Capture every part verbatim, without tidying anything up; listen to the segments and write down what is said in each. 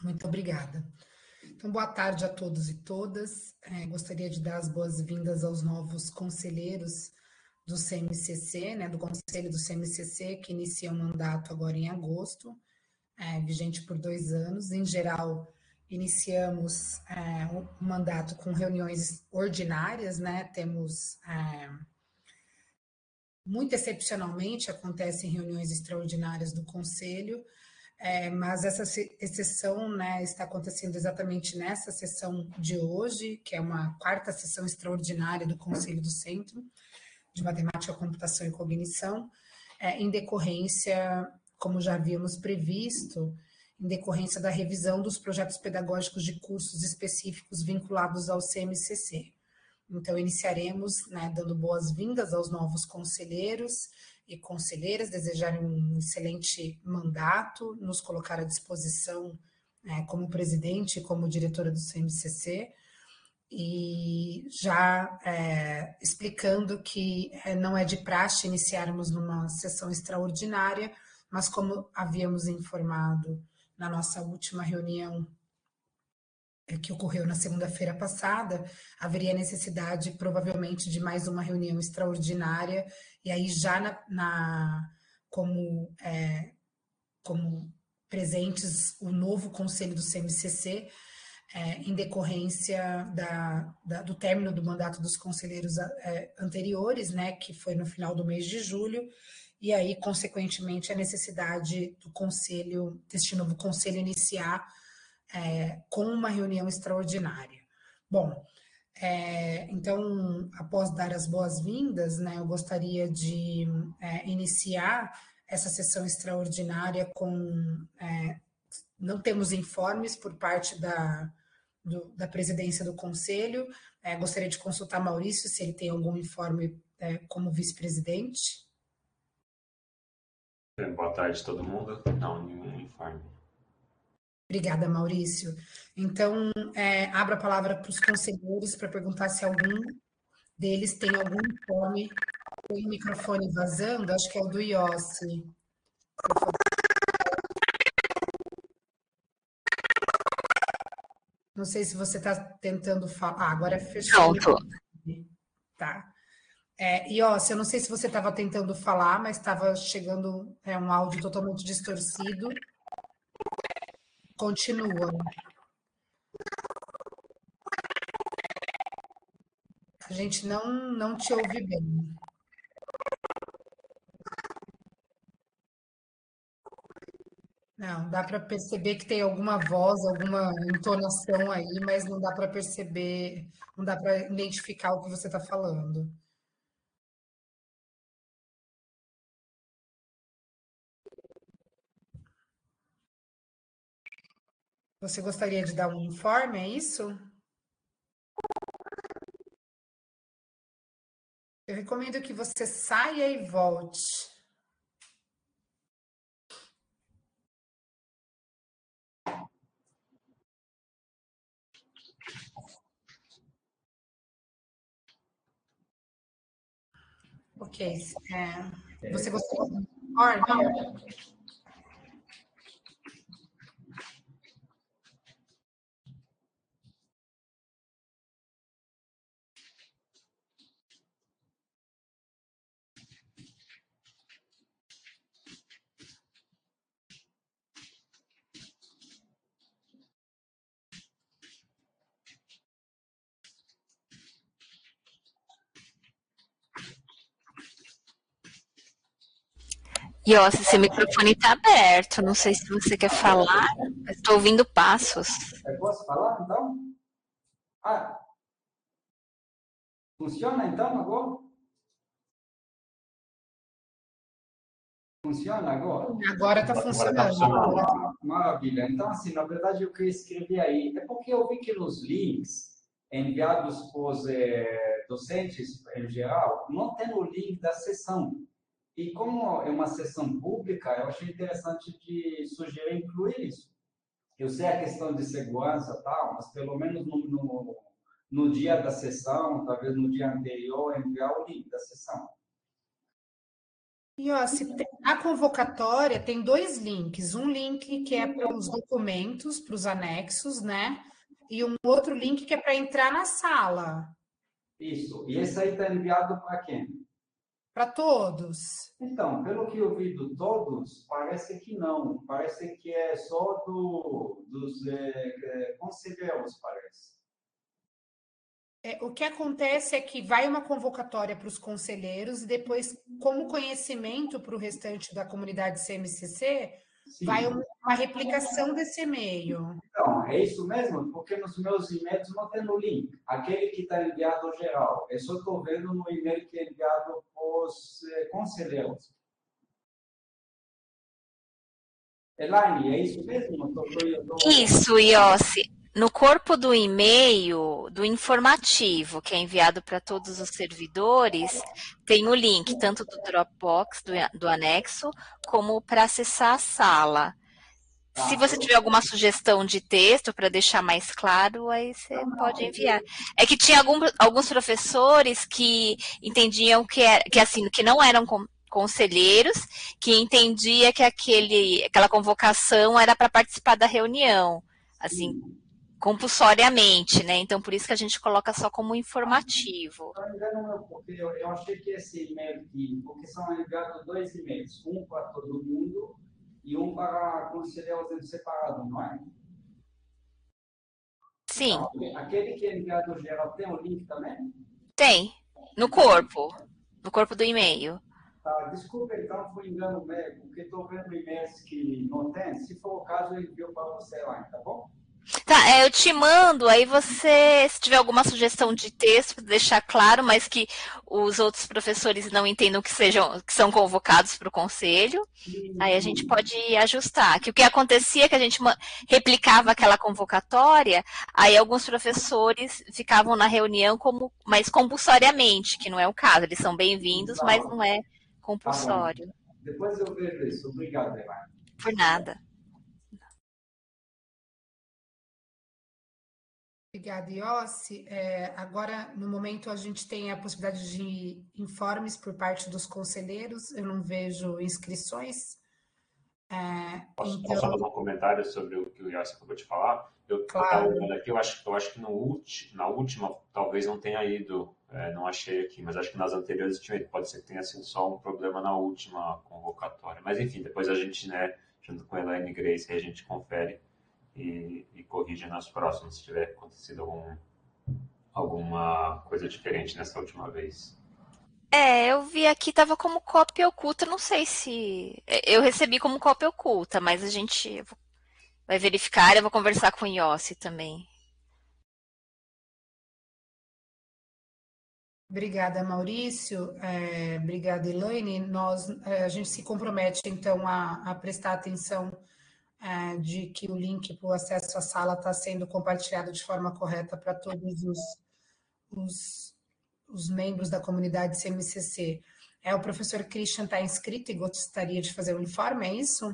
Muito obrigada. Então, boa tarde a todos e todas. É, gostaria de dar as boas-vindas aos novos conselheiros do C M C C, né, do Conselho do C M C C, que inicia o mandato agora em agosto, é, vigente por dois anos. Em geral, iniciamos é, o mandato com reuniões ordinárias, né, temos... É, muito excepcionalmente, acontecem reuniões extraordinárias do Conselho, é, mas essa exceção, né, está acontecendo exatamente nessa sessão de hoje, que é uma quarta sessão extraordinária do Conselho do Centro de Matemática, Computação e Cognição, é, em decorrência, como já havíamos previsto, em decorrência da revisão dos projetos pedagógicos de cursos específicos vinculados ao C M C C. Então, iniciaremos, né, dando boas-vindas aos novos conselheiros e conselheiras, desejar um excelente mandato, nos colocar à disposição é, como presidente e como diretora do C M C C, e já é, explicando que é, não é de praxe iniciarmos numa sessão extraordinária, mas como havíamos informado na nossa última reunião, que ocorreu na segunda-feira passada, haveria necessidade, provavelmente, de mais uma reunião extraordinária, e aí já na, na como, é, como presentes o novo Conselho do C M C C, é, em decorrência da, da, do término do mandato dos conselheiros é, anteriores, né, que foi no final do mês de julho, e aí, consequentemente, a necessidade do Conselho, deste novo Conselho iniciar É, com uma reunião extraordinária. Bom, é, então, após dar as boas-vindas, né, eu gostaria de é, iniciar essa sessão extraordinária com... É, não temos informes por parte da, do, da presidência do Conselho. É, gostaria de consultar Maurício, se ele tem algum informe é, como vice-presidente. Boa tarde a todo mundo. Não, nenhum informe. Obrigada, Maurício. Então, é, abro a palavra para os conselheiros para perguntar se algum deles tem algum informe. Tem o microfone vazando, acho que é o do Iossi. Não sei se você está tentando falar. Ah, agora fechou. Pronto. Tá. É, Iossi, eu não sei se você estava tentando falar, mas estava chegando é, um áudio totalmente distorcido. Continua. A gente não, não te ouve bem. Não, dá para perceber que tem alguma voz, alguma entonação aí, mas não dá para perceber, não dá para identificar o que você está falando. Você gostaria de dar um informe, é isso? Eu recomendo que você saia e volte. Ok. É, você gostaria de dar um informe? Iossi, seu microfone está aberto. Não sei se você quer falar. Estou ouvindo passos. Eu posso falar, então? Ah, funciona, então, agora? Funciona agora? Agora está funcionando. Ah, maravilha. Então, assim, na verdade, o que eu escrevi aí é porque eu vi que nos links enviados para os eh, docentes, em geral, não tem o link da sessão. E como é uma sessão pública, eu achei interessante de sugerir incluir isso. Eu sei a questão de segurança e tal, mas pelo menos no, no, no dia da sessão, talvez no dia anterior, enviar o link da sessão. E ó, se tem- a convocatória tem dois links. Um link que é para os documentos, para os anexos, né? E um outro link que é para entrar na sala, Isso. E esse aí está enviado para quem? para todos. Então, pelo que eu vi de todos, parece que não. Parece que é só do, dos é, conselheiros, parece. É, o que acontece é que vai uma convocatória para os conselheiros e depois, como conhecimento para o restante da comunidade C M C C, vai Sim. uma, uma replicação desse e-mail. Então, é isso mesmo, porque nos meus e-mails não tem o link. Aquele que está enviado geral. Eu só estou vendo no e-mail que é enviado para os eh, conselheiros. Elaine, é isso mesmo? Eu tô, eu tô... Isso, Iossi. No corpo do e-mail, do informativo, que é enviado para todos os servidores, tem o link tanto do Dropbox, do, do anexo, como para acessar a sala. Se Tá, você eu... tiver alguma sugestão de texto para deixar mais claro, aí você Não, não, pode é enviar. que... É que tinha algum, alguns professores que entendiam que, era, que, assim, que não eram conselheiros, que entendia que aquele, aquela convocação era para participar da reunião, assim, Sim. compulsoriamente, né? Então, por isso que a gente coloca só como informativo. Não engano, meu, porque eu, eu achei que esse e-mail aqui, porque são enviados dois e-mails, um para todo mundo e um para conselheiros separados, não é? Sim, Então, aquele que é enviado geral tem o link também? tem. No corpo. No corpo do e-mail. Tá, desculpa, então, foi engano meu, porque estou vendo e-mails que não tem. Se for o caso, eu envio para você lá, tá bom? Tá, é, eu te mando, aí você, se tiver alguma sugestão de texto, pra deixar claro, mas que os outros professores não entendam que sejam, que são convocados para o conselho, Sim, aí a gente sim. pode ajustar. Que o que acontecia é que a gente replicava aquela convocatória, aí alguns professores ficavam na reunião como, mas compulsoriamente, que não é o caso. Eles são bem-vindos, Tá mas bom. não é Tá bom. compulsório. Depois eu vejo isso. Obrigado, Elaine. Por nada. Obrigada, Iossi. É, agora, no momento, a gente tem a possibilidade de informes por parte dos conselheiros. Eu não vejo inscrições. É, Posso, posso só então, fazer um comentário sobre o que o Yassi acabou de falar? Eu estava claro. olhando aqui, eu acho, eu acho que no ulti, na última talvez não tenha ido, é, não achei aqui, mas acho que nas anteriores tinha ido. Pode ser que tenha sido só um problema na última convocatória. Mas enfim, depois a gente, né, junto com a Elaine e Grace, a gente confere e, e corrige nas próximas se tiver acontecido algum, alguma coisa diferente nessa última vez. É, eu vi aqui, tava como cópia oculta, não sei se. Eu recebi como cópia oculta, mas a gente vai verificar, eu vou conversar com o Yossi também. Obrigada, Maurício. É, obrigada, Elaine. Nós, é, a gente se compromete, então, a, a prestar atenção é, de que o link para o acesso à sala está sendo compartilhado de forma correta para todos os, os, os membros da comunidade C M C C. É, o professor Christian está inscrito e gostaria de fazer um informe, é isso?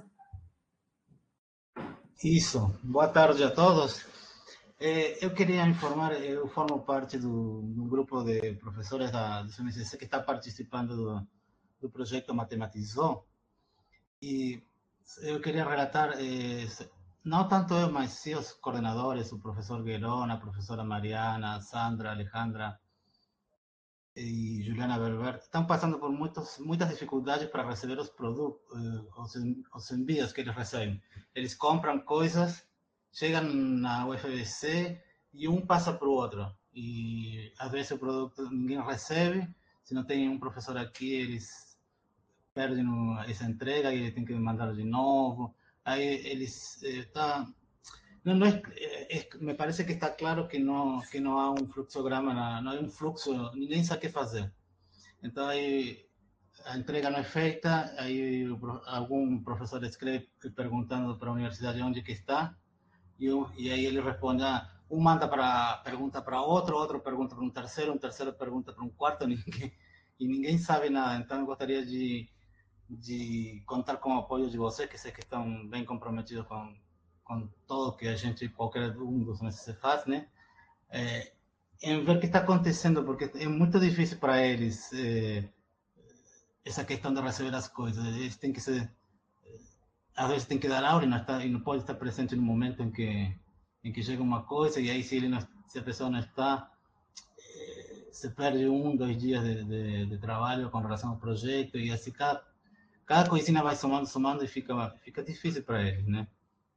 Isso. Boa tarde a todos. É, eu queria informar, eu formo parte do, do grupo de professores da, do C M C C que está participando do, do projeto Matematizou. E eu queria relatar, eh, não tanto eu, mas sim os coordenadores, o professor Guerona, a professora Mariana, Sandra, Alejandra e Juliana Berber, estão passando por muitos, muitas dificuldades para receber os produtos, os, os envios que eles recebem. Eles compram coisas, chegam na U F B C e um passa para o outro. E às vezes o produto ninguém recebe, se não tem um professor aqui, eles perdem essa entrega e tem que mandar de novo. Aí eles estão... No, no es, es, me parece que está claro que no, que no hay un fluxograma, no hay un fluxo, ninguém sabe qué hacer. Entonces, aí, a entrega não é feita, aí algum professor escreve perguntando para a universidade onde que está, e, e aí ele responde, ah, um manda para pergunta para outro, outro pergunta para um terceiro, um terceiro pergunta para um quarto, ninguém, e ninguém sabe nada. Então, eu gostaria de, de contar com o apoio de vocês, que sei que estão bem comprometidos com com todo que a gente, qualquer um dos meses se faz, né? É, em ver o que está acontecendo, porque é muito difícil para eles é, essa questão de receber as coisas. Eles têm que ser, às vezes tem que dar aula e não, está, e não pode estar presente no momento em que, em que chega uma coisa, e aí se, ele não, se a pessoa não está, se perde um, dois dias de, de, de trabalho com relação ao projeto, e assim cada, cada coisinha vai somando, somando e fica, fica difícil para eles, né?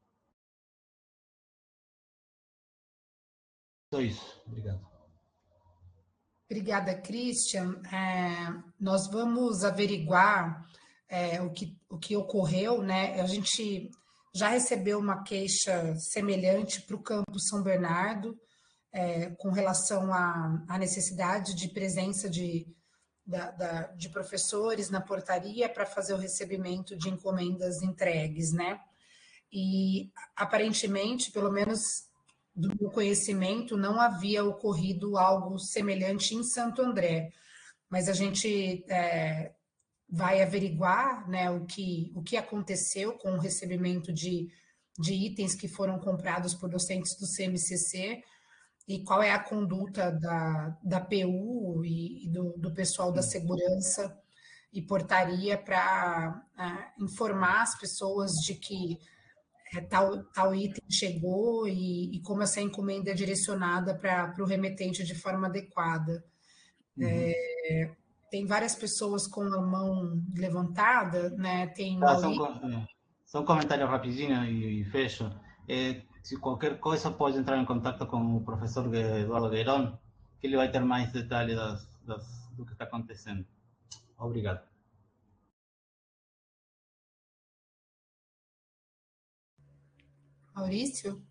Só isso. Obrigado. Obrigada, Christian. É, nós vamos averiguar é, o, que, o que ocorreu, né? A gente já recebeu uma queixa semelhante para o Campus São Bernardo, é, com relação à, à necessidade de presença de, da, da, de professores na portaria para fazer o recebimento de encomendas entregues, né? E, aparentemente, pelo menos do meu conhecimento, não havia ocorrido algo semelhante em Santo André, mas a gente é, vai averiguar, né, o que, o que aconteceu com o recebimento de, de itens que foram comprados por docentes do C M C C e qual é a conduta da, da P U e, e do, do pessoal da segurança e portaria para uh, informar as pessoas de que é, tal, tal item chegou e, e como essa encomenda é direcionada para o remetente de forma adequada. Uhum. É, tem várias pessoas com a mão levantada, né? Tem tá, só, um, só um comentário rapidinho e, e fecho. É, se qualquer coisa pode entrar em contato com o professor Eduardo Gueirón, que ele vai ter mais detalhes das, das, do que está acontecendo. Obrigado. Maurício?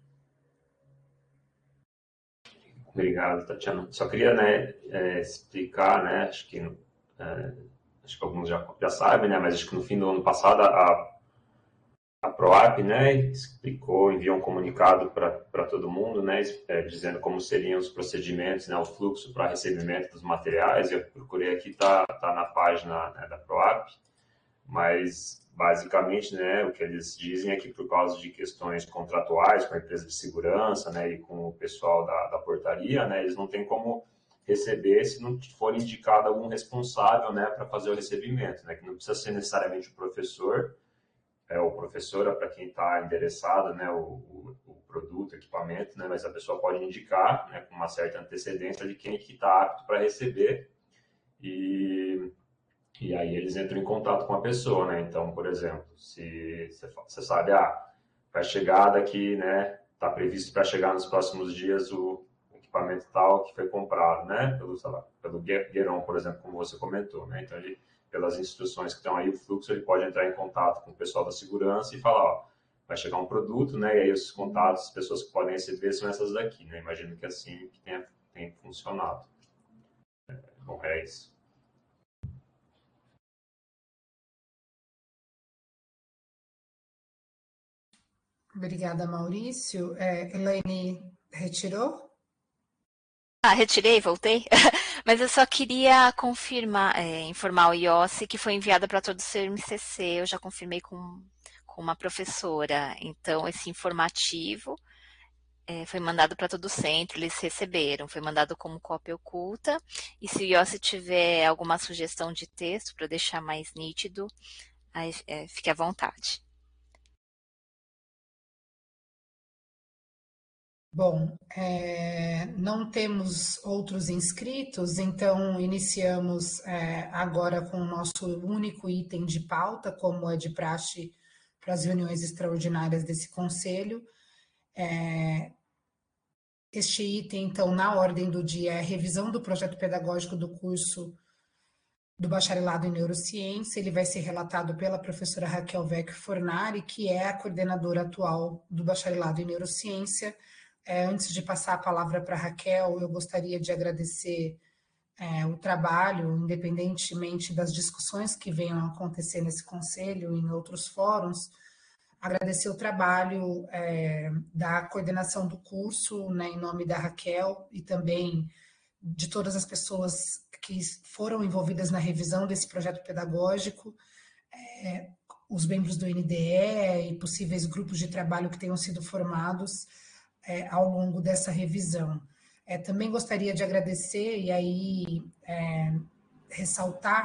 Obrigado, Tatiana. Só queria, né, é, explicar, né, acho que, é, acho que alguns já, já sabem, né, mas acho que no fim do ano passado a, a PROAP, né, explicou, enviou um comunicado para todo mundo, né, é, dizendo como seriam os procedimentos, né, o fluxo para recebimento dos materiais. Eu procurei aqui, tá, tá na página, né, da PROAP, mas basicamente, né, o que eles dizem é que por causa de questões contratuais com a empresa de segurança, né, e com o pessoal da, da portaria, né, eles não têm como receber se não for indicado algum responsável, né, para fazer o recebimento, né, que não precisa ser necessariamente o professor, é, ou professora para quem está endereçado, né, o, o, o produto, o equipamento, né, mas a pessoa pode indicar, né, com uma certa antecedência de quem que está apto para receber e E aí eles entram em contato com a pessoa, né? Então, por exemplo, se você sabe, ah, vai chegar daqui, né? Está previsto para chegar nos próximos dias o equipamento tal que foi comprado, né? Pelo, sei lá, pelo Gueirón, por exemplo, como você comentou, né? Então, ele, pelas instruções que estão aí, o fluxo, ele pode entrar em contato com o pessoal da segurança e falar, ó, vai chegar um produto, né? E aí os contatos, as pessoas que podem receber são essas daqui, né? Imagino que assim que tenha, tenha funcionado. É, bom, é isso. Obrigada, Maurício. É, Elaine, retirou? Ah, retirei, voltei. Mas eu só queria confirmar, é, informar o Iossi que foi enviada para todo o C M C C. Eu já confirmei com, com uma professora. Então, esse informativo é, foi mandado para todo o centro, eles receberam. Foi mandado como cópia oculta. E se o Iossi tiver alguma sugestão de texto para deixar mais nítido, aí, é, fique à vontade. Bom, é, não temos outros inscritos, então iniciamos é, agora com o nosso único item de pauta, como é de praxe para as reuniões extraordinárias desse conselho. É, este item, então, na ordem do dia, é a revisão do projeto pedagógico do curso do bacharelado em neurociência. Ele vai ser relatado pela professora Raquel Vecchio Fornari, que é a coordenadora atual do bacharelado em neurociência. É, antes de passar a palavra para a Raquel, eu gostaria de agradecer é, o trabalho, independentemente das discussões que venham a acontecer nesse conselho e em outros fóruns, agradecer o trabalho é, da coordenação do curso, né, em nome da Raquel, e também de todas as pessoas que foram envolvidas na revisão desse projeto pedagógico, é, os membros do N D E e possíveis grupos de trabalho que tenham sido formados É, ao longo dessa revisão. É, também gostaria de agradecer e aí é, ressaltar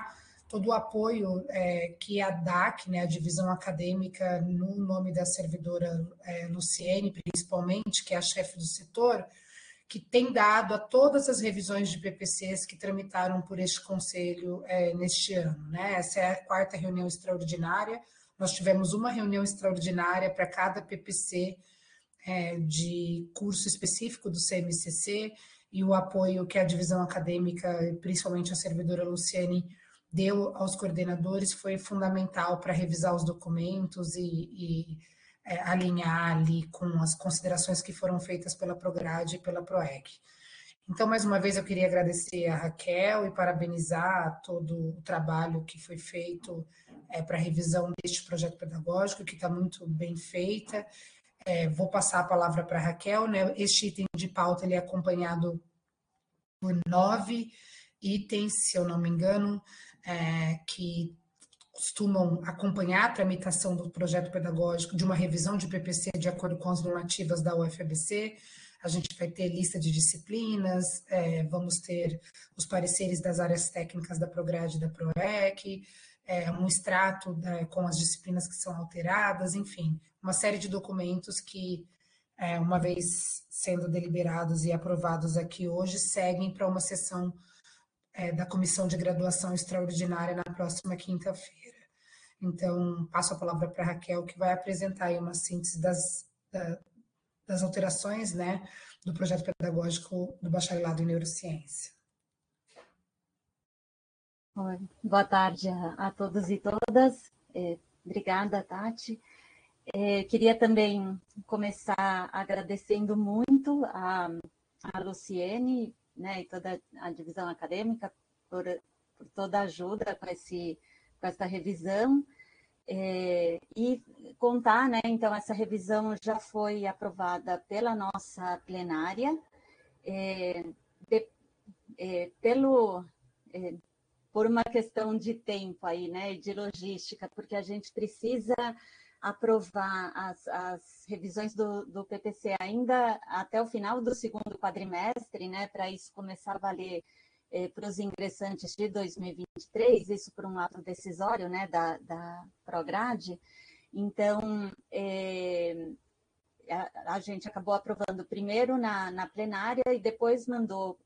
todo o apoio é, que a D A C, né, a divisão acadêmica, no nome da servidora é, Luciene, principalmente, que é a chefe do setor, que tem dado a todas as revisões de P P Cs que tramitaram por este conselho é, neste ano. Né? Essa é a quarta reunião extraordinária. Nós tivemos uma reunião extraordinária para cada P P C é, de curso específico do C M C C, e o apoio que a divisão acadêmica, principalmente a servidora Luciene, deu aos coordenadores foi fundamental para revisar os documentos e, e é, alinhar ali com as considerações que foram feitas pela Prograde e pela PROEC. Então, mais uma vez, eu queria agradecer a Raquel e parabenizar todo o trabalho que foi feito é, para a revisão deste projeto pedagógico, que está muito bem feita. É, vou passar a palavra para a Raquel, né? Este item de pauta ele é acompanhado por nove itens, se eu não me engano, é, que costumam acompanhar a tramitação do projeto pedagógico de uma revisão de P P C de acordo com as normativas da U F A B C. A gente vai ter lista de disciplinas, é, vamos ter os pareceres das áreas técnicas da Prograde e da PROEC, é, um extrato da, com as disciplinas que são alteradas, enfim, uma série de documentos que, é, uma vez sendo deliberados e aprovados aqui hoje, seguem para uma sessão é, da Comissão de Graduação Extraordinária na próxima quinta-feira. Então, passo a palavra para a Raquel, que vai apresentar aí uma síntese das, da, das alterações, né, do projeto pedagógico do bacharelado em neurociência. Oi, boa tarde a, a todos e todas. É, obrigada, Tati. É, queria também começar agradecendo muito a, a Luciene, né, e toda a divisão acadêmica por, por toda a ajuda com, esse, com essa revisão. É, e contar, né, então, essa revisão já foi aprovada pela nossa plenária, é, de, é, pelo, é, por uma questão de tempo aí, né, de logística, porque a gente precisa aprovar as, as revisões do, do P P C ainda até o final do segundo quadrimestre, né, para isso começar a valer eh, para os ingressantes de dois mil e vinte e três, isso por um ato decisório, né, da, da Prograde. Então, eh, a, a gente acabou aprovando primeiro na, na plenária e depois mandou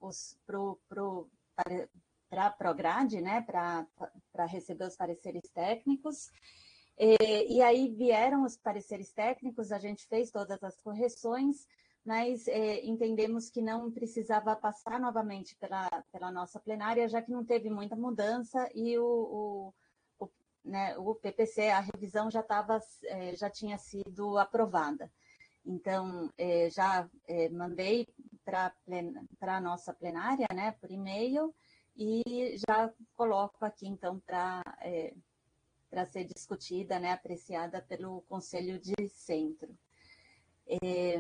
para a Prograde, né, para receber os pareceres técnicos. E aí vieram os pareceres técnicos, a gente fez todas as correções, mas é, entendemos que não precisava passar novamente pela, pela nossa plenária, já que não teve muita mudança e o, o, o, né, o P P C, a revisão já, tava, é, já tinha sido aprovada. Então, é, já é, mandei para a nossa plenária, né, por e-mail, e já coloco aqui, então, para... É, para ser discutida, né, apreciada pelo Conselho de Centro. É,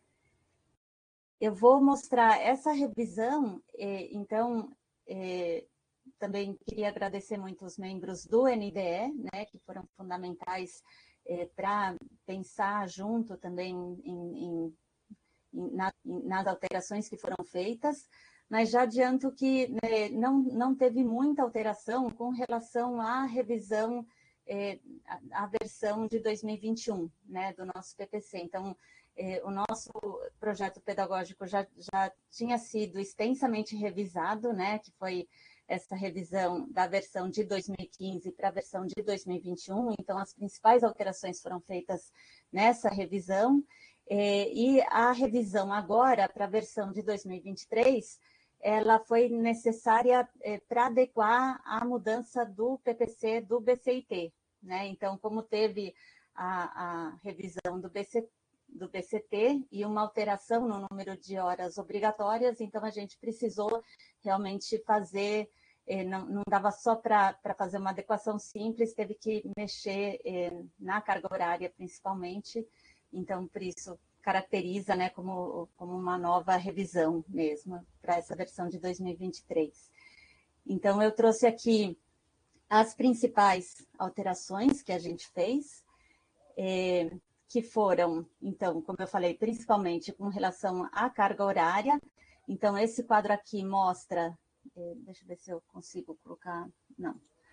eu vou mostrar essa revisão, é, então, é, também queria agradecer muito os membros do N D E, né, que foram fundamentais é, para pensar junto também em, em, em, na, em, nas alterações que foram feitas, mas já adianto que né, não, não teve muita alteração com relação à revisão É, a, a versão de dois mil e vinte e um, né, do nosso P P C. Então, é, o nosso projeto pedagógico já, já tinha sido extensamente revisado, né, que foi essa revisão da versão de dois mil e quinze para a versão de dois mil e vinte e um. Então, as principais alterações foram feitas nessa revisão. É, e a revisão agora para a versão de dois mil e vinte e três, ela foi necessária é, para adequar a mudança do P P C do B C I T, né? Então, como teve a, a revisão do, B C, do B C T e uma alteração no número de horas obrigatórias, então a gente precisou realmente fazer, é, não, não dava só para fazer uma adequação simples, teve que mexer é, na carga horária principalmente, então por isso caracteriza, né, como, como uma nova revisão mesmo para essa versão de dois mil e vinte e três. Então, eu trouxe aqui as principais alterações que a gente fez, é, que foram, então, como eu falei, principalmente com relação à carga horária. Então, esse quadro aqui mostra, é, deixa eu ver se eu consigo colocar, não,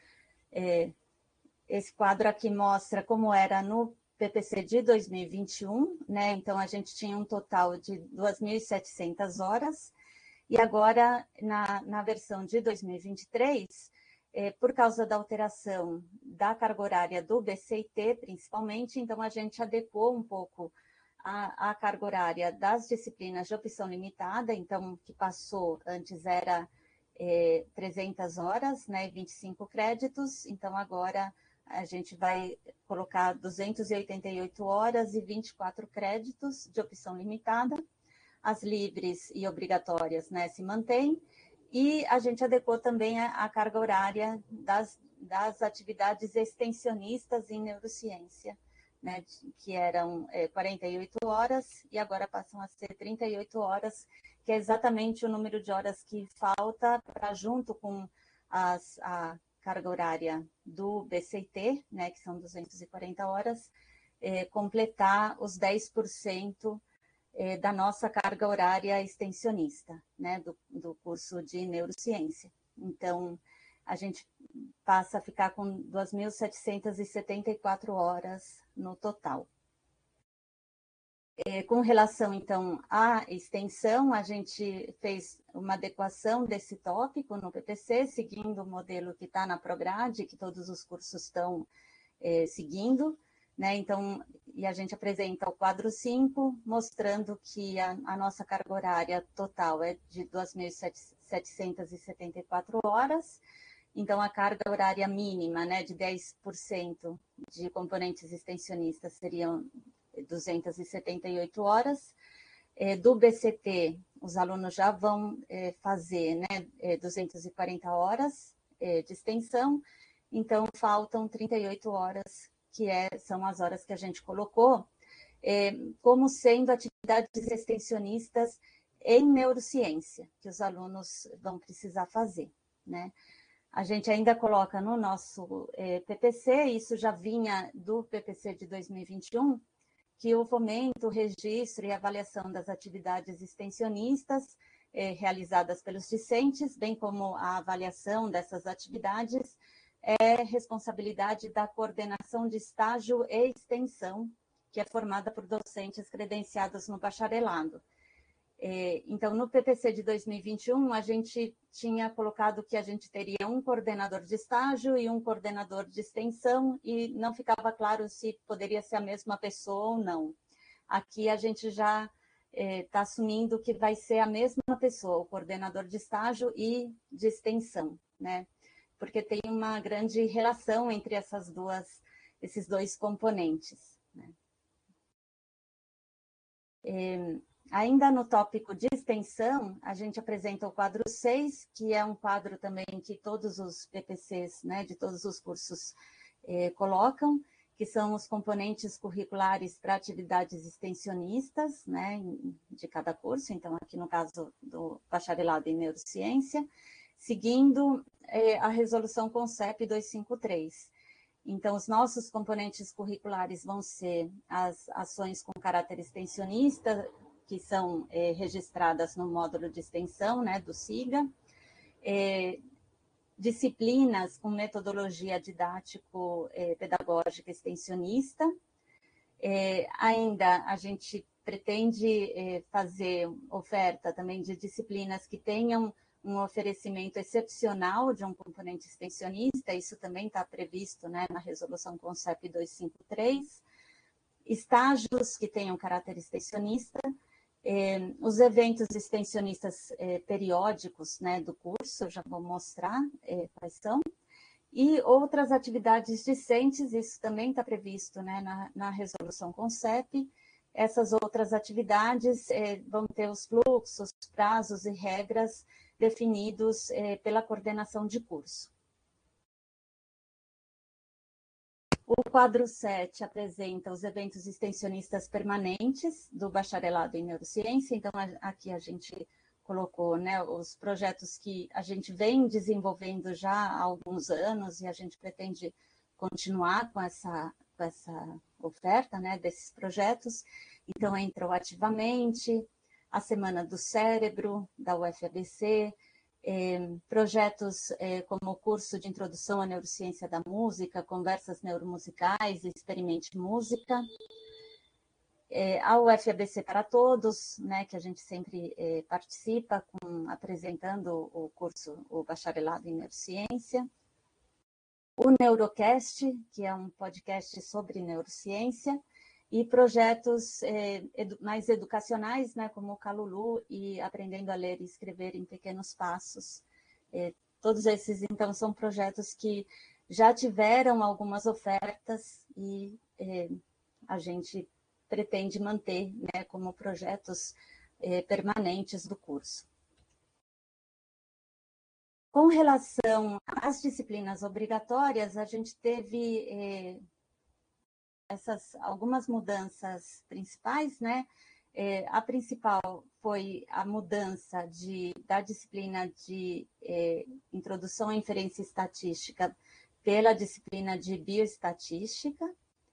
É, esse quadro aqui mostra como era no P P C de dois mil e vinte e um, né? Então, a gente tinha um total de duas mil e setecentas horas, e agora, na, na versão de dois mil e vinte e três, é, por causa da alteração da carga horária do B C I T, principalmente, então a gente adequou um pouco a, a carga horária das disciplinas de opção limitada, então, que passou, antes era é, trezentas horas, né, vinte e cinco créditos, então agora a gente vai colocar duzentas e oitenta e oito horas e vinte e quatro créditos de opção limitada. As livres e obrigatórias, né, se mantêm, e a gente adequou também a, a carga horária das, das atividades extensionistas em neurociência, né, que eram é, quarenta e oito horas e agora passam a ser trinta e oito horas, que é exatamente o número de horas que falta para, junto com as, a carga horária do B C I T, né, que são duzentas e quarenta horas, é, completar os dez por cento da nossa carga horária extensionista, né, do, do curso de neurociência. Então, a gente passa a ficar com duas mil setecentas e setenta e quatro horas no total. É, com relação, então, à extensão, a gente fez uma adequação desse tópico no P P C, seguindo o modelo que está na Prograde, que todos os cursos estão é, seguindo, né? Então, e a gente apresenta o quadro cinco, mostrando que a, a nossa carga horária total é de duas mil setecentas e setenta e quatro horas, então a carga horária mínima, né, de dez por cento de componentes extensionistas seriam duzentas e setenta e oito horas. É, do B C T, os alunos já vão é, fazer, né, é, duzentas e quarenta horas é, de extensão, então faltam trinta e oito horas, que é, são as horas que a gente colocou, é, como sendo atividades extensionistas em neurociência, que os alunos vão precisar fazer, né? A gente ainda coloca no nosso é, P P C, isso já vinha do P P C de dois mil e vinte e um, que o fomento, o registro e avaliação das atividades extensionistas é, realizadas pelos discentes, bem como a avaliação dessas atividades, é responsabilidade da coordenação de estágio e extensão, que é formada por docentes credenciados no bacharelado. Então, no P P C de dois mil e vinte e um, a gente tinha colocado que a gente teria um coordenador de estágio e um coordenador de extensão, e não ficava claro se poderia ser a mesma pessoa ou não. Aqui a gente já está é, assumindo que vai ser a mesma pessoa, o coordenador de estágio e de extensão, né? Porque tem uma grande relação entre essas duas, esses dois componentes, né? É, ainda no tópico de extensão, a gente apresenta o quadro seis, que é um quadro também que todos os P P Cs, né, de todos os cursos é, colocam, que são os componentes curriculares para atividades extensionistas, né, de cada curso, então aqui no caso do bacharelado em neurociência, seguindo é, a resolução CONCEP duzentos e cinquenta e três. Então, os nossos componentes curriculares vão ser as ações com caráter extensionista, que são é, registradas no módulo de extensão, né, do SIGA, é, disciplinas com metodologia didático-pedagógica é, extensionista. É, ainda a gente pretende é, fazer oferta também de disciplinas que tenham um oferecimento excepcional de um componente extensionista, isso também está previsto, né, na resolução CONCEP duzentos e cinquenta e três, estágios que tenham caráter extensionista, eh, os eventos extensionistas eh, periódicos, né, do curso, eu já vou mostrar eh, quais são, e outras atividades discentes, isso também está previsto, né, na, na resolução CONCEP. Essas outras atividades eh, vão ter os fluxos, prazos e regras definidos eh, pela coordenação de curso. O quadro sete apresenta os eventos extensionistas permanentes do bacharelado em neurociência, então a, aqui a gente colocou, né, os projetos que a gente vem desenvolvendo já há alguns anos e a gente pretende continuar com essa, com essa oferta, né, desses projetos. Então, entrou ativamente a Semana do Cérebro, da U F A B C, É, projetos é, como o curso de Introdução à Neurociência da Música, Conversas Neuromusicais, Experimente Música. É, a U F A B C para Todos, né, que a gente sempre é, participa, com, apresentando o curso, o bacharelado em Neurociência. O Neurocast, que é um podcast sobre neurociência, e projetos é, edu mais educacionais, né, como o Calulu e Aprendendo a Ler e Escrever em Pequenos Passos. É, todos esses, então, são projetos que já tiveram algumas ofertas e é, a gente pretende manter, né, como projetos é, permanentes do curso. Com relação às disciplinas obrigatórias, a gente teve é, essas algumas mudanças principais, né? É, a principal foi a mudança de, da disciplina de é, Introdução à Inferência Estatística pela disciplina de Bioestatística,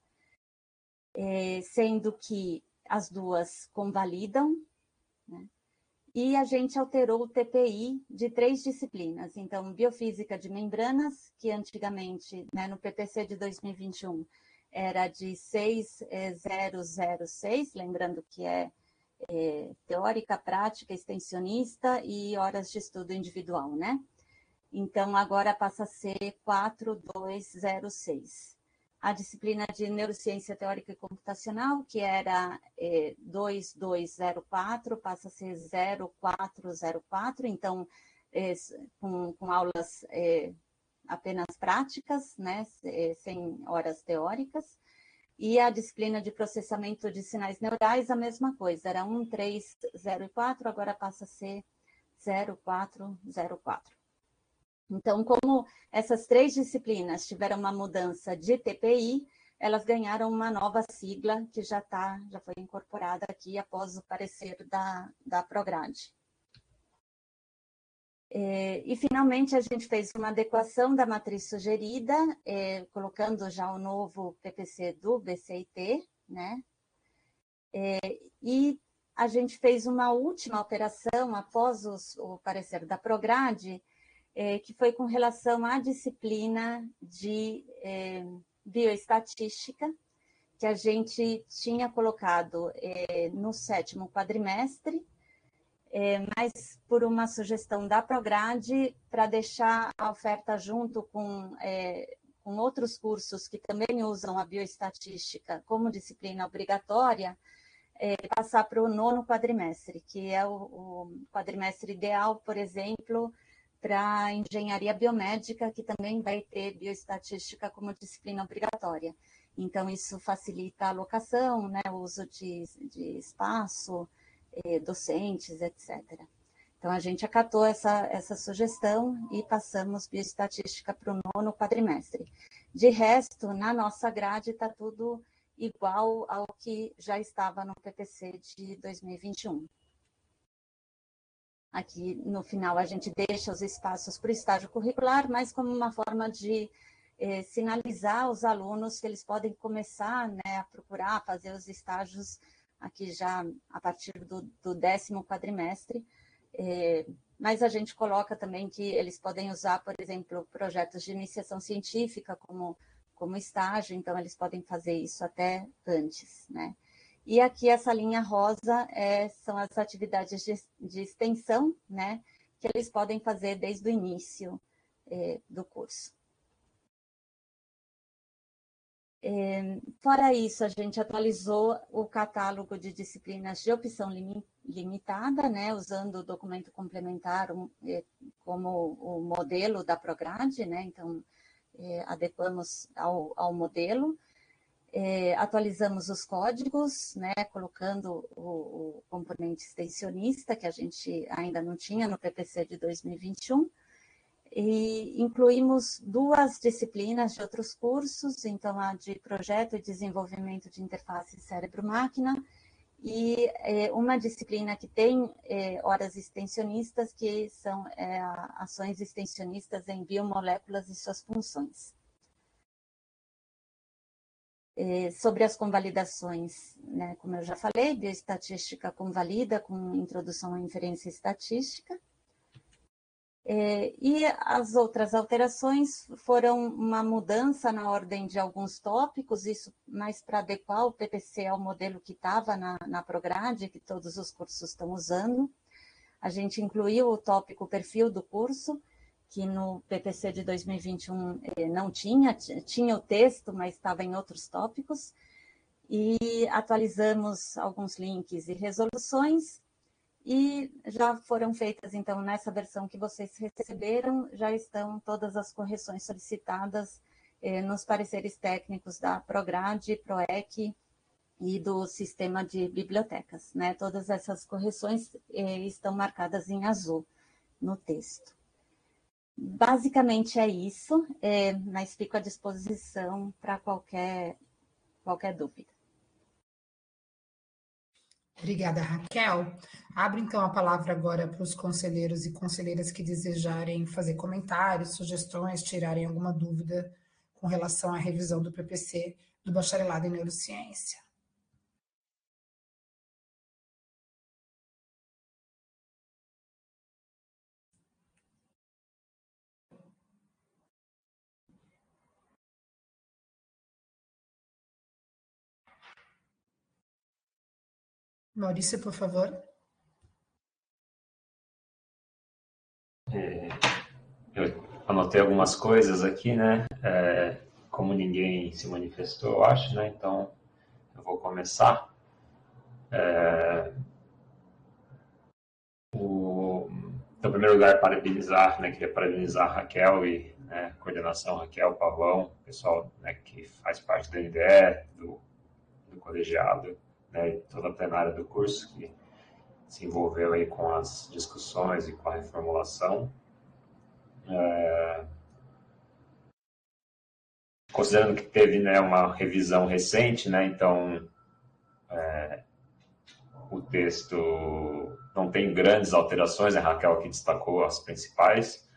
é, sendo que as duas convalidam, né? E a gente alterou o T P I de três disciplinas. Então, Biofísica de Membranas, que antigamente, né, no P P C de dois mil e vinte e um, era de seis mil seis, lembrando que é, é teórica, prática, extensionista e horas de estudo individual, né? Então, agora passa a ser quatro mil duzentos e seis. A disciplina de Neurociência Teórica e Computacional, que era é, dois mil duzentos e quatro, passa a ser zero quatro zero quatro, então, é, com, com aulas é, apenas práticas, né, sem horas teóricas. E a disciplina de Processamento de Sinais Neurais, a mesma coisa, era um mil trezentos e quatro, agora passa a ser zero quatro zero quatro. Então, como essas três disciplinas tiveram uma mudança de T P I, elas ganharam uma nova sigla que já, tá, já foi incorporada aqui após o parecer da, da Prograde. É, e, finalmente, a gente fez uma adequação da matriz sugerida, é, colocando já o novo P P C do B C I T, né? É, e a gente fez uma última alteração após os, o parecer da Prograde, É, que foi com relação à disciplina de é, bioestatística, que a gente tinha colocado é, no sétimo quadrimestre, é, mas por uma sugestão da Prograde, para deixar a oferta junto com, é, com outros cursos que também usam a bioestatística como disciplina obrigatória, é, passar para o nono quadrimestre, que é o, o quadrimestre ideal, por exemplo, para engenharia biomédica, que também vai ter bioestatística como disciplina obrigatória. Então, isso facilita a alocação, né, o uso de, de espaço, eh, docentes, etcétera. Então, a gente acatou essa, essa sugestão e passamos bioestatística para o nono quadrimestre. De resto, na nossa grade está tudo igual ao que já estava no P P C de dois mil e vinte e um. Aqui, no final, a gente deixa os espaços para o estágio curricular, mas como uma forma de eh, sinalizar aos alunos que eles podem começar, né, a procurar fazer os estágios aqui já a partir do, do décimo quadrimestre. Eh, mas a gente coloca também que eles podem usar, por exemplo, projetos de iniciação científica como, como estágio, então eles podem fazer isso até antes, né? E aqui essa linha rosa é, são as atividades de, de extensão, né, que eles podem fazer desde o início é, do curso. É, fora isso, a gente atualizou o catálogo de disciplinas de opção lim, limitada, né, usando o documento complementar um, é, como o modelo da Prograde, né, então é, adequamos ao, ao modelo. É, atualizamos os códigos, né, colocando o, o componente extensionista, que a gente ainda não tinha no P P C de dois mil e vinte e um, e incluímos duas disciplinas de outros cursos, então a de Projeto e Desenvolvimento de Interface Cérebro-Máquina, e é, uma disciplina que tem é, horas extensionistas, que são é, ações extensionistas em biomoléculas e suas funções. É, sobre as convalidações, né, como eu já falei, bioestatística convalida com introdução à inferência estatística. É, e as outras alterações foram uma mudança na ordem de alguns tópicos, isso mais para adequar o P P C ao modelo que estava na, na Prograde, que todos os cursos estão usando. A gente incluiu o tópico perfil do curso, que no P P C de dois mil e vinte e um não tinha, tinha o texto, mas estava em outros tópicos. E atualizamos alguns links e resoluções, e já foram feitas, então, nessa versão que vocês receberam, já estão todas as correções solicitadas eh, nos pareceres técnicos da Prograde, PROEC e do sistema de bibliotecas, né? Todas essas correções eh, estão marcadas em azul no texto. Basicamente é isso, eh, mas fico à disposição para qualquer, qualquer dúvida. Obrigada, Raquel. Abro então a palavra agora para os conselheiros e conselheiras que desejarem fazer comentários, sugestões, tirarem alguma dúvida com relação à revisão do P P C do Bacharelado em Neurociência. Maurício, por favor. É, eu anotei algumas coisas aqui, né? É, como ninguém se manifestou, eu acho, né? Então, eu vou começar. É, o, então, em primeiro lugar, parabenizar, né? Queria parabenizar a Raquel e né, a coordenação Raquel, Pavão, pessoal né, que faz parte do N D E, do, do colegiado, né? E toda a plenária do curso que se envolveu aí com as discussões e com a reformulação. É, considerando que teve né, uma revisão recente, né, então é, o texto não tem grandes alterações, a né, Raquel que destacou as principais,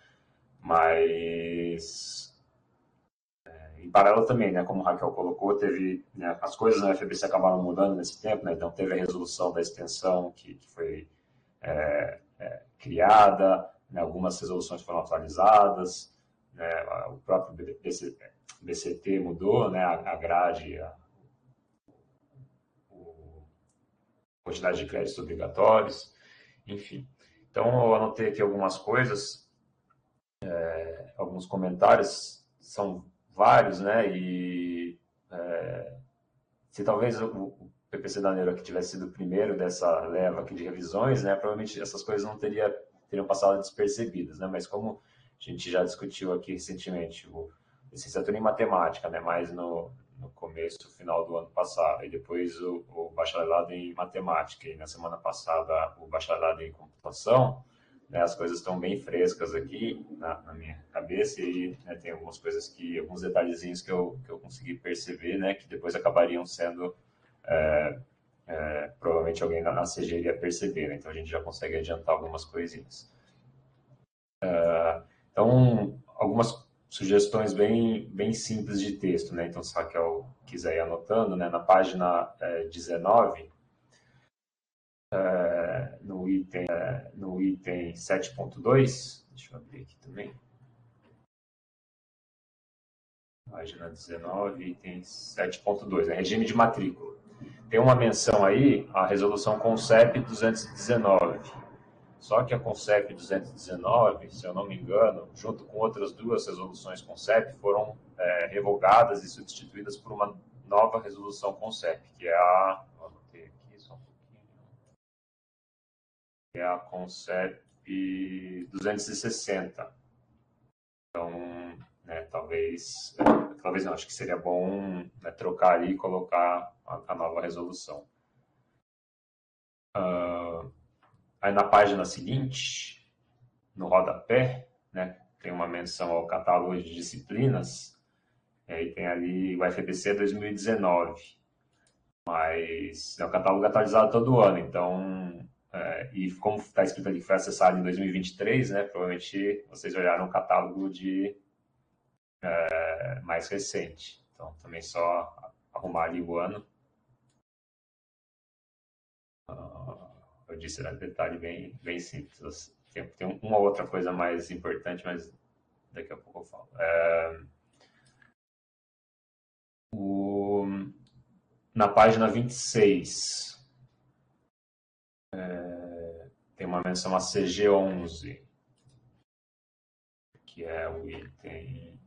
mas é, em paralelo também, né, como a Raquel colocou, teve né, as coisas na U F B C acabaram mudando nesse tempo, né, então teve a resolução da extensão que, que foi é, é, criada, né, algumas resoluções foram atualizadas, né, o próprio B C, B C T mudou, né, a, a grade, a, a quantidade de créditos obrigatórios, enfim. Então, eu anotei aqui algumas coisas, é, alguns comentários, são vários, né, e é, se talvez o, o P P C da Neuro aqui tivesse sido o primeiro dessa leva aqui de revisões, né, provavelmente essas coisas não teria, teriam passado despercebidas, né, mas como a gente já discutiu aqui recentemente, o licenciatura em matemática, né, mais no, no começo, final do ano passado, e depois o, o bacharelado em matemática, e na semana passada o bacharelado em computação, né, as coisas estão bem frescas aqui na, na minha cabeça, e né, tem algumas coisas que, alguns detalhezinhos que eu, que eu consegui perceber, né, que depois acabariam sendo, é, é, provavelmente alguém na C G iria perceber, né, então a gente já consegue adiantar algumas coisinhas. É, então, algumas sugestões bem, bem simples de texto, né? Então, se a Raquel quiser ir anotando, né? Na página é, dezenove, é, no item, é, no item sete ponto dois, deixa eu abrir aqui também. Página dezenove, item sete ponto dois, né? Regime de matrícula. Tem uma menção aí, a resolução CONCEP duzentos e dezenove. Só que a CONCEP duzentos e dezenove, se eu não me engano, junto com outras duas resoluções CONCEP, foram é, revogadas e substituídas por uma nova resolução CONCEP, que é a... Vou anotei aqui só um pouquinho. Que é a CONCEP duzentos e sessenta. Então, né, talvez... É, talvez não, acho que seria bom né, trocar ali e colocar a, a nova resolução. Uh, Aí na página seguinte, no rodapé, né, tem uma menção ao catálogo de disciplinas, e aí tem ali o F B C dois mil e dezenove, mas é o catálogo atualizado todo ano, então, é, e como está escrito ali que foi acessado em dois mil e vinte e três, né, provavelmente vocês olharam o catálogo de é, mais recente, então também só arrumar ali o ano. Eu disse, era um detalhe bem, bem simples. tem, tem uma outra coisa mais importante, mas daqui a pouco eu falo. É, o, na página vinte e seis, é, tem uma menção a C G onze, que é o item...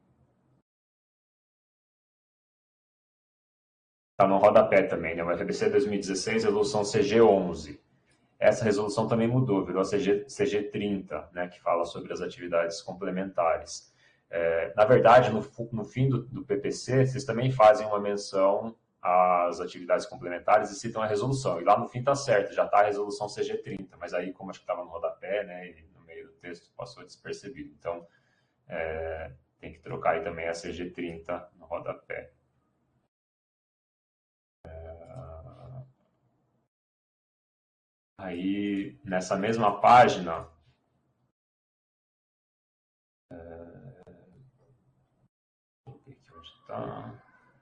Está no rodapé também, né? O F B C dois mil e dezesseis, resolução C G onze. Essa resolução também mudou, virou a C G, C G trinta, né? Que fala sobre as atividades complementares. É, na verdade, no, no fim do, do P P C, vocês também fazem uma menção às atividades complementares e citam a resolução. E lá no fim está certo, já está a resolução C G trinta, mas aí, como acho que estava no rodapé, né? E no meio do texto passou despercebido. Então, é, tem que trocar aí também a C G trinta no rodapé. Aí, nessa mesma página, é... deixa eu ver aqui onde está.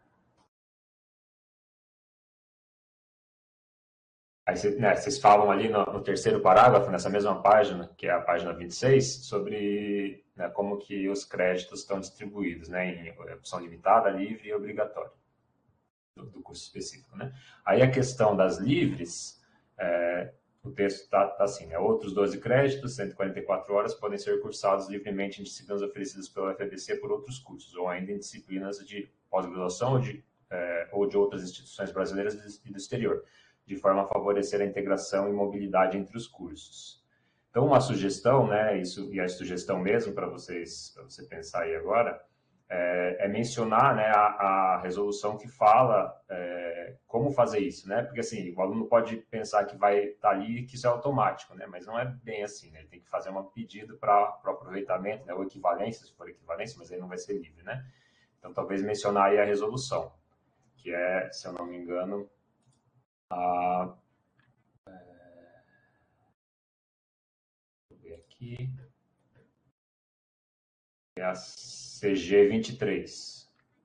Aí cê, né, vocês falam ali no, no terceiro parágrafo, nessa mesma página, que é a página vinte e seis, sobre, né, como que os créditos estão distribuídos, né, em opção limitada, livre e obrigatória, do, do curso específico, né? Aí a questão das livres... É, o texto está tá assim, né? Outros doze créditos, cento e quarenta e quatro horas, podem ser cursados livremente em disciplinas oferecidas pela F A B C por outros cursos, ou ainda em disciplinas de pós-graduação ou, de, é, ou de outras instituições brasileiras e do exterior, de forma a favorecer a integração e mobilidade entre os cursos. Então, uma sugestão, né, isso, e a sugestão mesmo para vocês, para você pensar aí agora, é, é mencionar, né, a, a resolução que fala é, como fazer isso, né? Porque assim, o aluno pode pensar que vai estar ali e que isso é automático, né? Mas não é bem assim, né? Ele tem que fazer um pedido para o aproveitamento, né? Ou equivalência, se for equivalência, mas aí não vai ser livre, né? Então, talvez mencionar aí a resolução, que é, se eu não me engano, a... É, deixa eu ver aqui... É a C G vinte e três.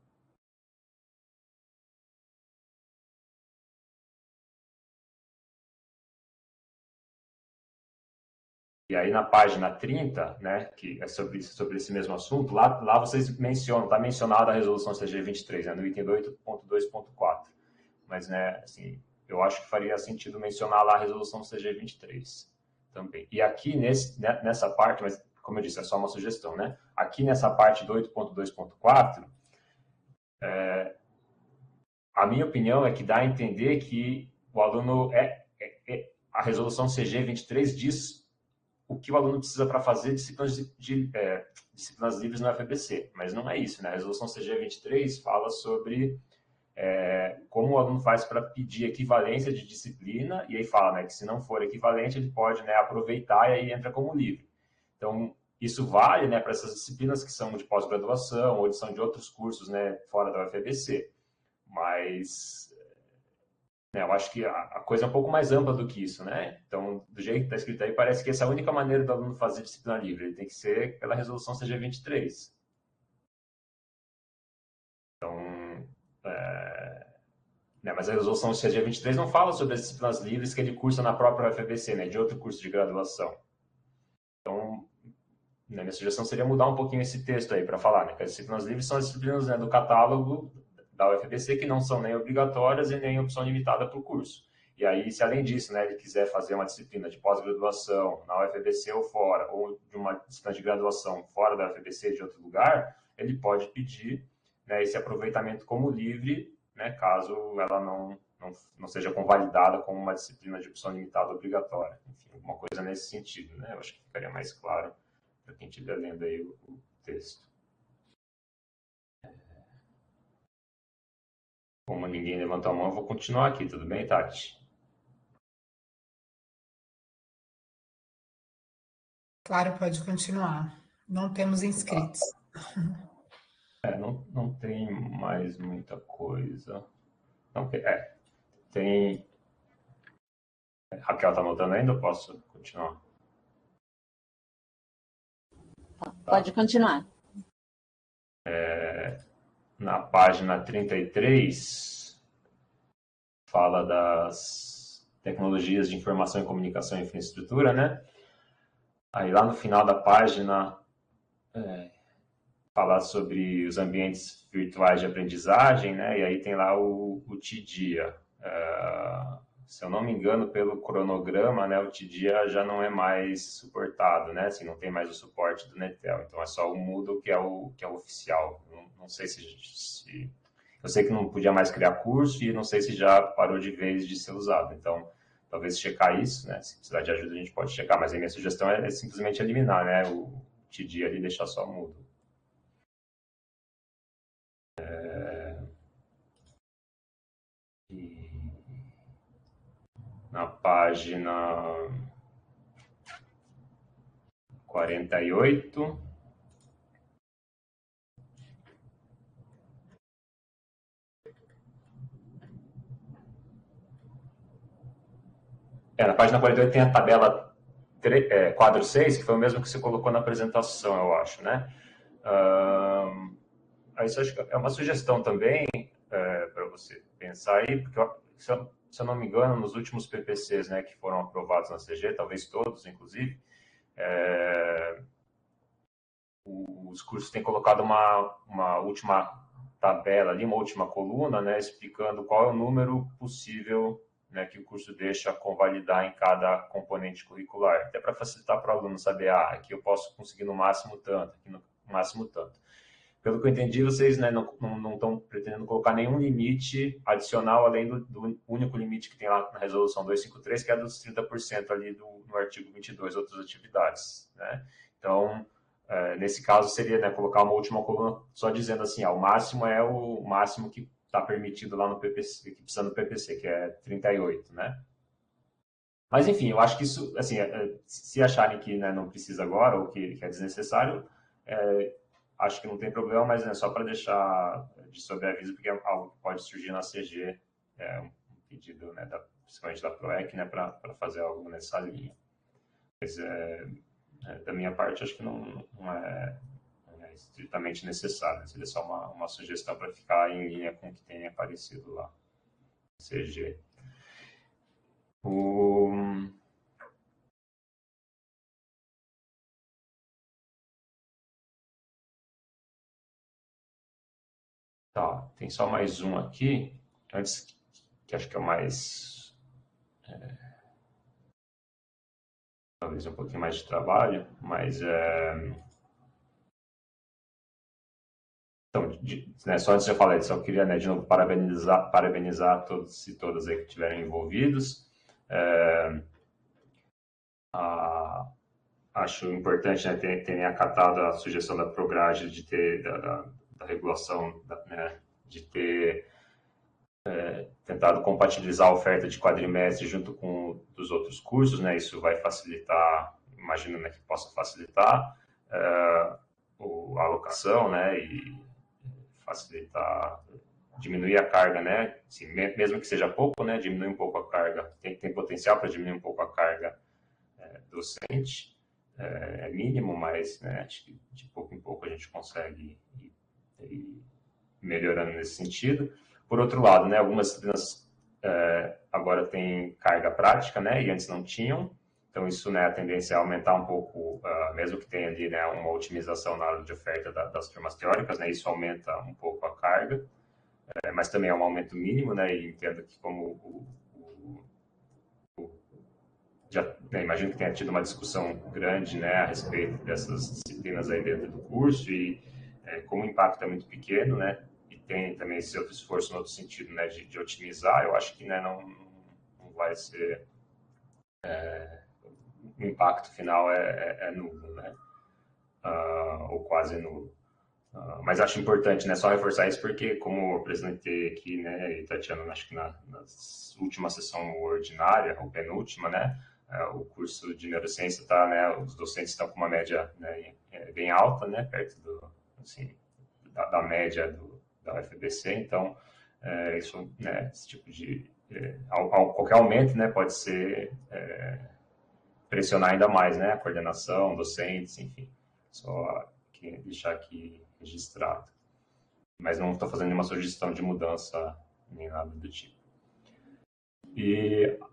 E aí na página trinta, né, que é sobre, sobre esse mesmo assunto, lá, lá vocês mencionam, está mencionada a resolução C G vinte e três, né, no item oito ponto dois ponto quatro. Mas, né, assim, eu acho que faria sentido mencionar lá a resolução C G vinte e três também. E aqui nesse, nessa parte, mas como eu disse, é só uma sugestão, né? Aqui nessa parte do oito ponto dois ponto quatro, é, a minha opinião é que dá a entender que o aluno é, é, é a resolução C G vinte e três diz o que o aluno precisa para fazer disciplinas, de, de, é, disciplinas livres no F A B C, mas não é isso, né? A resolução C G vinte e três fala sobre é, como o aluno faz para pedir equivalência de disciplina, e aí fala, né, que se não for equivalente, ele pode, né, aproveitar e aí entra como livre. Então, isso vale, né, para essas disciplinas que são de pós-graduação ou são de outros cursos, né, fora da U F A B C. Mas... eu acho que a coisa é um pouco mais ampla do que isso, né? Então, do jeito que está escrito aí, parece que essa é a única maneira do aluno fazer disciplina livre. Ele tem que ser pela resolução C G vinte e três. Então, é... né, mas a resolução C G vinte e três não fala sobre as disciplinas livres que ele cursa na própria U F A B C, né? De outro curso de graduação. Então, né, minha sugestão seria mudar um pouquinho esse texto aí para falar, né? Que as disciplinas livres são as disciplinas, né, do catálogo da U F A B C, que não são nem obrigatórias e nem opção limitada para o curso. E aí, se além disso, né, ele quiser fazer uma disciplina de pós-graduação na U F A B C ou fora, ou de uma disciplina de graduação fora da U F A B C de outro lugar, ele pode pedir, né, esse aproveitamento como livre, né, caso ela não, não, não seja convalidada como uma disciplina de opção limitada obrigatória. Enfim, alguma coisa nesse sentido, né? Eu acho que ficaria mais claro para quem estiver lendo aí o, o texto. Como ninguém levantou a mão, eu vou continuar aqui, tudo bem, Tati? Claro, pode continuar. Não temos inscritos. É, não, não tem mais muita coisa. Não, é, tem... Raquel está anotando ainda ou posso continuar? Pode continuar. É... Na página trinta e três, fala das tecnologias de informação e comunicação e infraestrutura, né? Aí lá no final da página, é, falar sobre os ambientes virtuais de aprendizagem, né? E aí tem lá o, o TIDIA. Uh, se eu não me engano, pelo cronograma, né, o TIDIA já não é mais suportado, né? Assim, não tem mais o suporte do Netel. Então é só o Moodle que é o, que é o oficial. Não, não sei se, se... Eu sei que não podia mais criar curso e não sei se já parou de vez de ser usado. Então, talvez checar isso, né? Se precisar de ajuda, a gente pode checar. Mas a minha sugestão é, é simplesmente eliminar, né? O TIDIA ali e deixar só o Moodle. Na página quarenta e oito. É, na página quarenta e oito tem a tabela é, quadro seis, que foi o mesmo que você colocou na apresentação, eu acho, né? Uh, isso acho que é uma sugestão também é, para você pensar aí, porque se eu, se eu não me engano, nos últimos P P Cs, né, que foram aprovados na C G, talvez todos, inclusive, é, os cursos têm colocado uma, uma última tabela ali, uma última coluna, né, explicando qual é o número possível, né, que o curso deixa convalidar em cada componente curricular, até para facilitar para o aluno saber, ah, aqui eu posso conseguir no máximo tanto, aqui no máximo tanto. Pelo que eu entendi, vocês, né, não, não, não estão pretendendo colocar nenhum limite adicional, além do, do único limite que tem lá na resolução duzentos e cinquenta e três, que é dos trinta por cento ali do, no artigo vinte e dois, outras atividades, né? Então, é, nesse caso, seria, né, colocar uma última coluna só dizendo assim, ah, o máximo é o máximo que está permitido lá no P P C, que precisa no P P C, que é trinta e oito, né? Mas, enfim, eu acho que isso, assim, se acharem que, né, não precisa agora ou que, que é desnecessário, é, acho que não tem problema, mas é né, só para deixar de sobreaviso, porque é algo que pode surgir na C G, é um pedido, né, da, principalmente da PROEC, né, para fazer algo nessa linha. Mas, é, é, da minha parte, acho que não, não, é, não é estritamente necessário, seria só uma, uma sugestão para ficar em linha com o que tem aparecido lá na C G. O... Tá, tem só mais um aqui, antes, que acho que é o mais... É, talvez um pouquinho mais de trabalho, mas... É, então, de, né, só antes de eu falar, só queria, né, de novo, parabenizar, parabenizar todos e todas aí que estiverem envolvidos. É, a, acho importante, né, terem, terem acatado a sugestão da Prograde de ter, da, da, da regulação, da, né, de ter é, tentado compatibilizar a oferta de quadrimestre junto com dos outros cursos, né, isso vai facilitar, imagino, né, que possa facilitar é, o, a alocação, né, e facilitar, diminuir a carga, né, assim, mesmo que seja pouco, né, diminuir um pouco a carga, tem, tem potencial para diminuir um pouco a carga é, docente, é, é mínimo, mas, né, acho que de pouco em pouco a gente consegue ir, ir melhorando nesse sentido. Por outro lado, né, algumas disciplinas é, agora têm carga prática, né, e antes não tinham. Então, isso, né, a tendência é aumentar um pouco, uh, mesmo que tenha ali, né, uma otimização na hora de oferta da, das turmas teóricas, né, isso aumenta um pouco a carga, é, mas também é um aumento mínimo, né, e entendo que como o, o, o já, né, imagino que tenha tido uma discussão grande, né, a respeito dessas disciplinas aí dentro do curso e é, como o impacto é muito pequeno, né, tem também esse outro esforço no outro sentido, né, de, de otimizar, eu acho que, né, não, não vai ser... É, o impacto final é, é, é nulo, né, uh, ou quase nulo. Uh, mas acho importante, né, só reforçar isso porque, como eu apresentei aqui, né, e Tatiana, acho que na, na última sessão ordinária, ou penúltima, né, uh, o curso de neurociência está, né, os docentes estão com uma média, né, bem alta, né, perto do, assim, da, da média do da U F B C, então é, isso, né, esse tipo de é, ao, ao, qualquer aumento, né, pode ser é, pressionar ainda mais, né, a coordenação, docentes, enfim, só que deixar aqui registrado, mas não estou fazendo nenhuma sugestão de mudança nem nada do tipo. E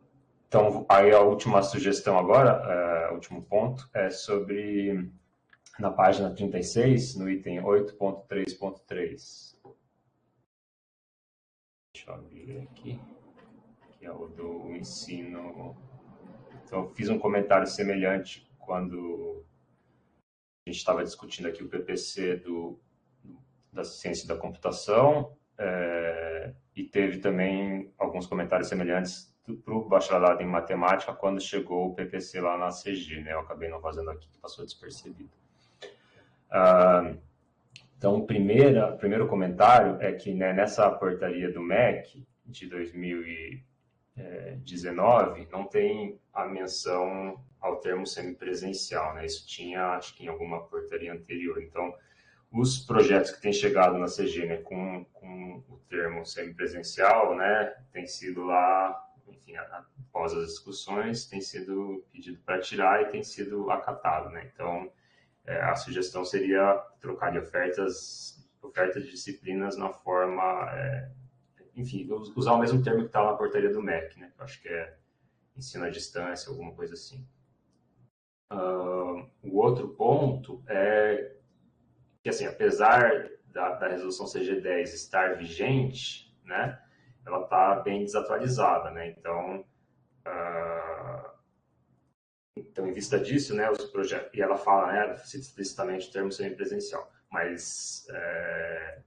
Então, aí a última sugestão agora, é, o último ponto, é sobre, na página trinta e seis, no item oito ponto três ponto três. Deixa eu abrir aqui, que é o do ensino. Então, eu fiz um comentário semelhante quando a gente estava discutindo aqui o P P C do, da ciência da computação, é, e teve também alguns comentários semelhantes para o bacharelado em matemática quando chegou o P P C lá na C G, né? Eu acabei não fazendo aqui, que passou despercebido. Ah, então, o primeiro, primeiro comentário é que, né, nessa portaria do M E C de dois mil e dezenove, não tem a menção ao termo semipresencial, né? Isso tinha, acho que em alguma portaria anterior. Então, os projetos que têm chegado na C G, né, com, com o termo semipresencial, né, tem sido lá, enfim, após as discussões, tem sido pedido para tirar e tem sido acatado, né? Então, é, a sugestão seria trocar de ofertas, ofertas de disciplinas na forma, é, enfim, usar o mesmo termo que está na portaria do M E C, né? Eu acho que é ensino à distância, alguma coisa assim. Uh, o outro ponto é que, assim, apesar da, da resolução C G dez estar vigente, né, ela está bem desatualizada, né? Então, uh, então, em vista disso, né, os projetos, e ela fala, né, cita explicitamente o termo semipresencial, mas é,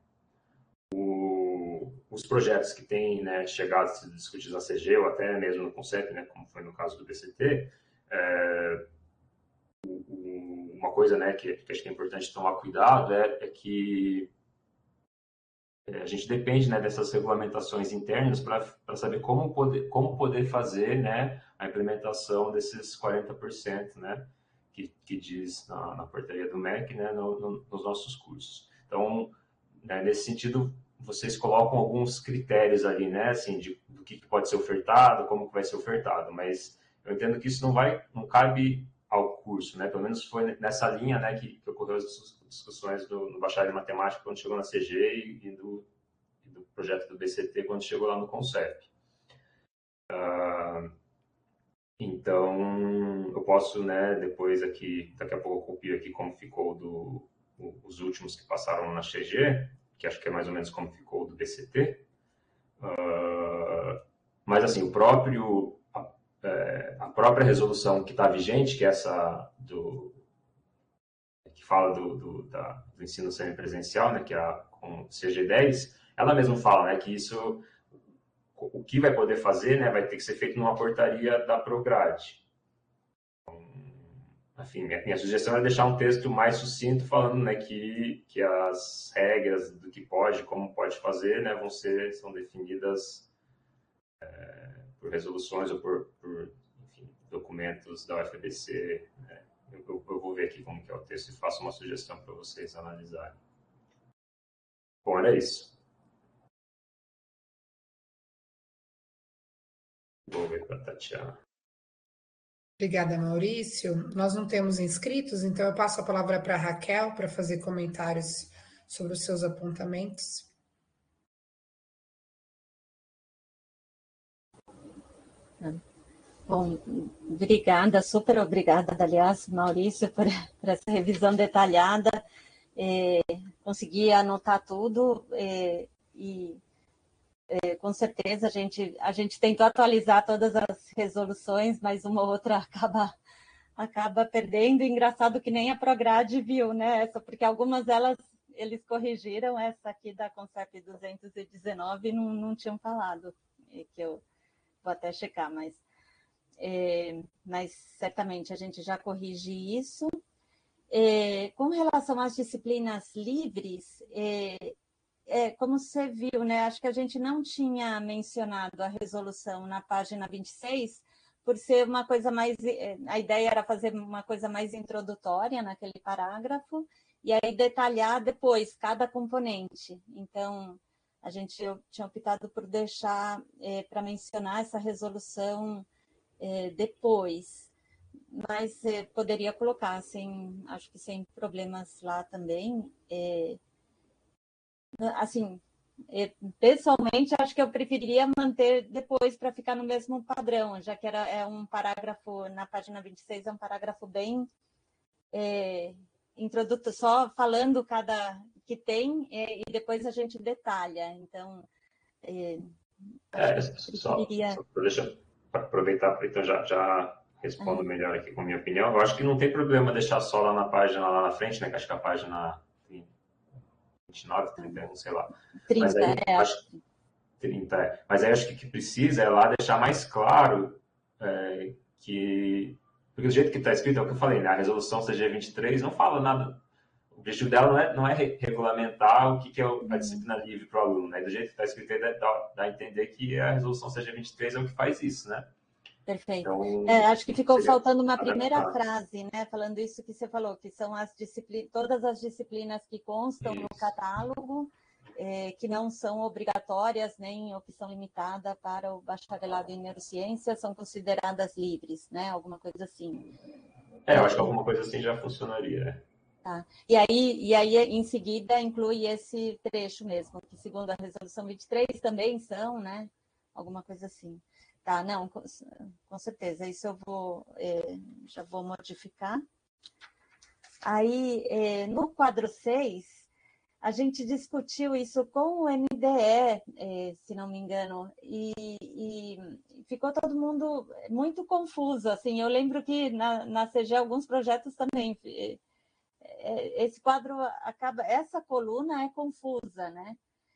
o, os projetos que têm, né, chegado a ser discutidos na C G, ou até mesmo no CONCEP, né, como foi no caso do B C T, é, uma coisa, né, que, que acho que é importante tomar cuidado é, é que a gente depende, né, dessas regulamentações internas para saber como poder, como poder fazer, né, a implementação desses quarenta por cento, né, que, que diz na, na portaria do M E C, né, no, no, nos nossos cursos. Então, né, nesse sentido, vocês colocam alguns critérios ali, né, assim, de, do que pode ser ofertado, como que vai ser ofertado, mas eu entendo que isso não vai, não cabe ao curso, né? Pelo menos foi nessa linha, né, que, que ocorreu as discussões do, no bacharel em matemática quando chegou na C G e, e, do, e do projeto do B C T quando chegou lá no CONCEP. Uh, então, eu posso, né, depois aqui, daqui a pouco eu copio aqui como ficou do, o, os últimos que passaram na C G, que acho que é mais ou menos como ficou do B C T. Uh, mas, assim, o próprio... É, a própria resolução que está vigente, que é essa do, que fala do, do, da, do ensino semipresencial, né, que é a com C G dez, ela mesma fala, né, que isso, o que vai poder fazer, né, vai ter que ser feito numa portaria da Prograde. Então, enfim, minha, minha sugestão é deixar um texto mais sucinto falando, né, que, que as regras do que pode, como pode fazer, né, vão ser, são definidas é, por resoluções ou por, por enfim, documentos da U F A B C. Né? Eu, eu, eu vou ver aqui como que é o texto e faço uma sugestão para vocês analisarem. Bom, era isso. Vou ver para a Tatiana. Obrigada, Maurício. Nós não temos inscritos, então eu passo a palavra para a Raquel para fazer comentários sobre os seus apontamentos. Bom, obrigada, super obrigada, aliás, Maurício, por, por essa revisão detalhada. É, consegui anotar tudo é, e, é, com certeza, a gente, a gente tentou atualizar todas as resoluções, mas uma ou outra acaba, acaba perdendo. Engraçado que nem a Prograde viu, né? Essa, porque algumas delas eles corrigiram, essa aqui da CONCEP duzentos e dezenove não, não tinham falado, que eu vou até checar, mas... É, mas certamente a gente já corrige isso. É, com relação às disciplinas livres, é, é, como você viu, né, acho que a gente não tinha mencionado a resolução na página vinte e seis, por ser uma coisa mais... A ideia era fazer uma coisa mais introdutória naquele parágrafo, e aí detalhar depois cada componente. Então, a gente tinha optado por deixar é, para mencionar essa resolução É, depois, mas é, poderia colocar, sem, acho que sem problemas lá também. É, assim, pessoalmente, acho que eu preferiria manter depois para ficar no mesmo padrão, já que era, é um parágrafo, na página vinte e seis, é um parágrafo bem é, introdutório, só falando cada que tem, é, e depois a gente detalha. Então, é, é, só, preferiria... só deixa eu aproveitar, então já, já respondo uhum. melhor aqui com a minha opinião. Eu acho que não tem problema deixar só lá na página, lá na frente, né? Que acho que a página vinte e nove, trinta e um, sei lá. trinta, Mas aí, é. acho que trinta, é. Mas aí acho que o que precisa é lá deixar mais claro é, que... Porque do jeito que está escrito, é o que eu falei, né? A resolução C G vinte e três não fala nada. O objetivo dela não é, não é regulamentar o que, que é a disciplina livre para o aluno, né? Do jeito que está escrito, aí dá, dá a entender que a resolução C G vinte e três é o que faz isso, né? Perfeito. Então, é, acho que ficou seria faltando uma primeira adaptar. frase, né? Falando isso que você falou, que são as disciplinas, todas as disciplinas que constam Isso. no catálogo, é, que não são obrigatórias nem opção limitada para o bacharelado em neurociência, são consideradas livres, né? Alguma coisa assim. É, eu acho que alguma coisa assim já funcionaria, né? Tá. E aí, e aí, em seguida, inclui esse trecho mesmo, que segundo a resolução vinte e três também são, né? Alguma coisa assim. Tá, não, com, com certeza, isso eu vou, é, já vou modificar. Aí, é, no quadro seis, a gente discutiu isso com o N D E, é, se não me engano, e, e ficou todo mundo muito confuso, assim, eu lembro que na, na C G alguns projetos também, é, esse quadro acaba, essa coluna é confusa, né?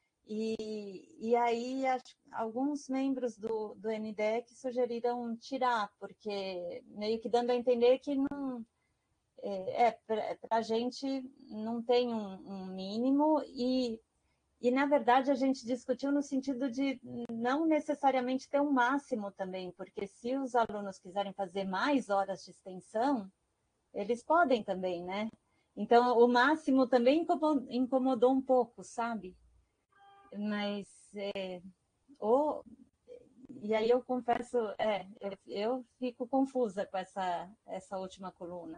E, e aí, acho, alguns membros do, do N D E que sugeriram tirar, porque meio que dando a entender que não... É, para a gente não tem um, um mínimo e, e, na verdade, a gente discutiu no sentido de não necessariamente ter um máximo também, porque se os alunos quiserem fazer mais horas de extensão, eles podem também, né? Então, o máximo também incomodou, incomodou um pouco, sabe? Mas, é, ou, e aí eu confesso, é, eu, eu fico confusa com essa, essa última coluna.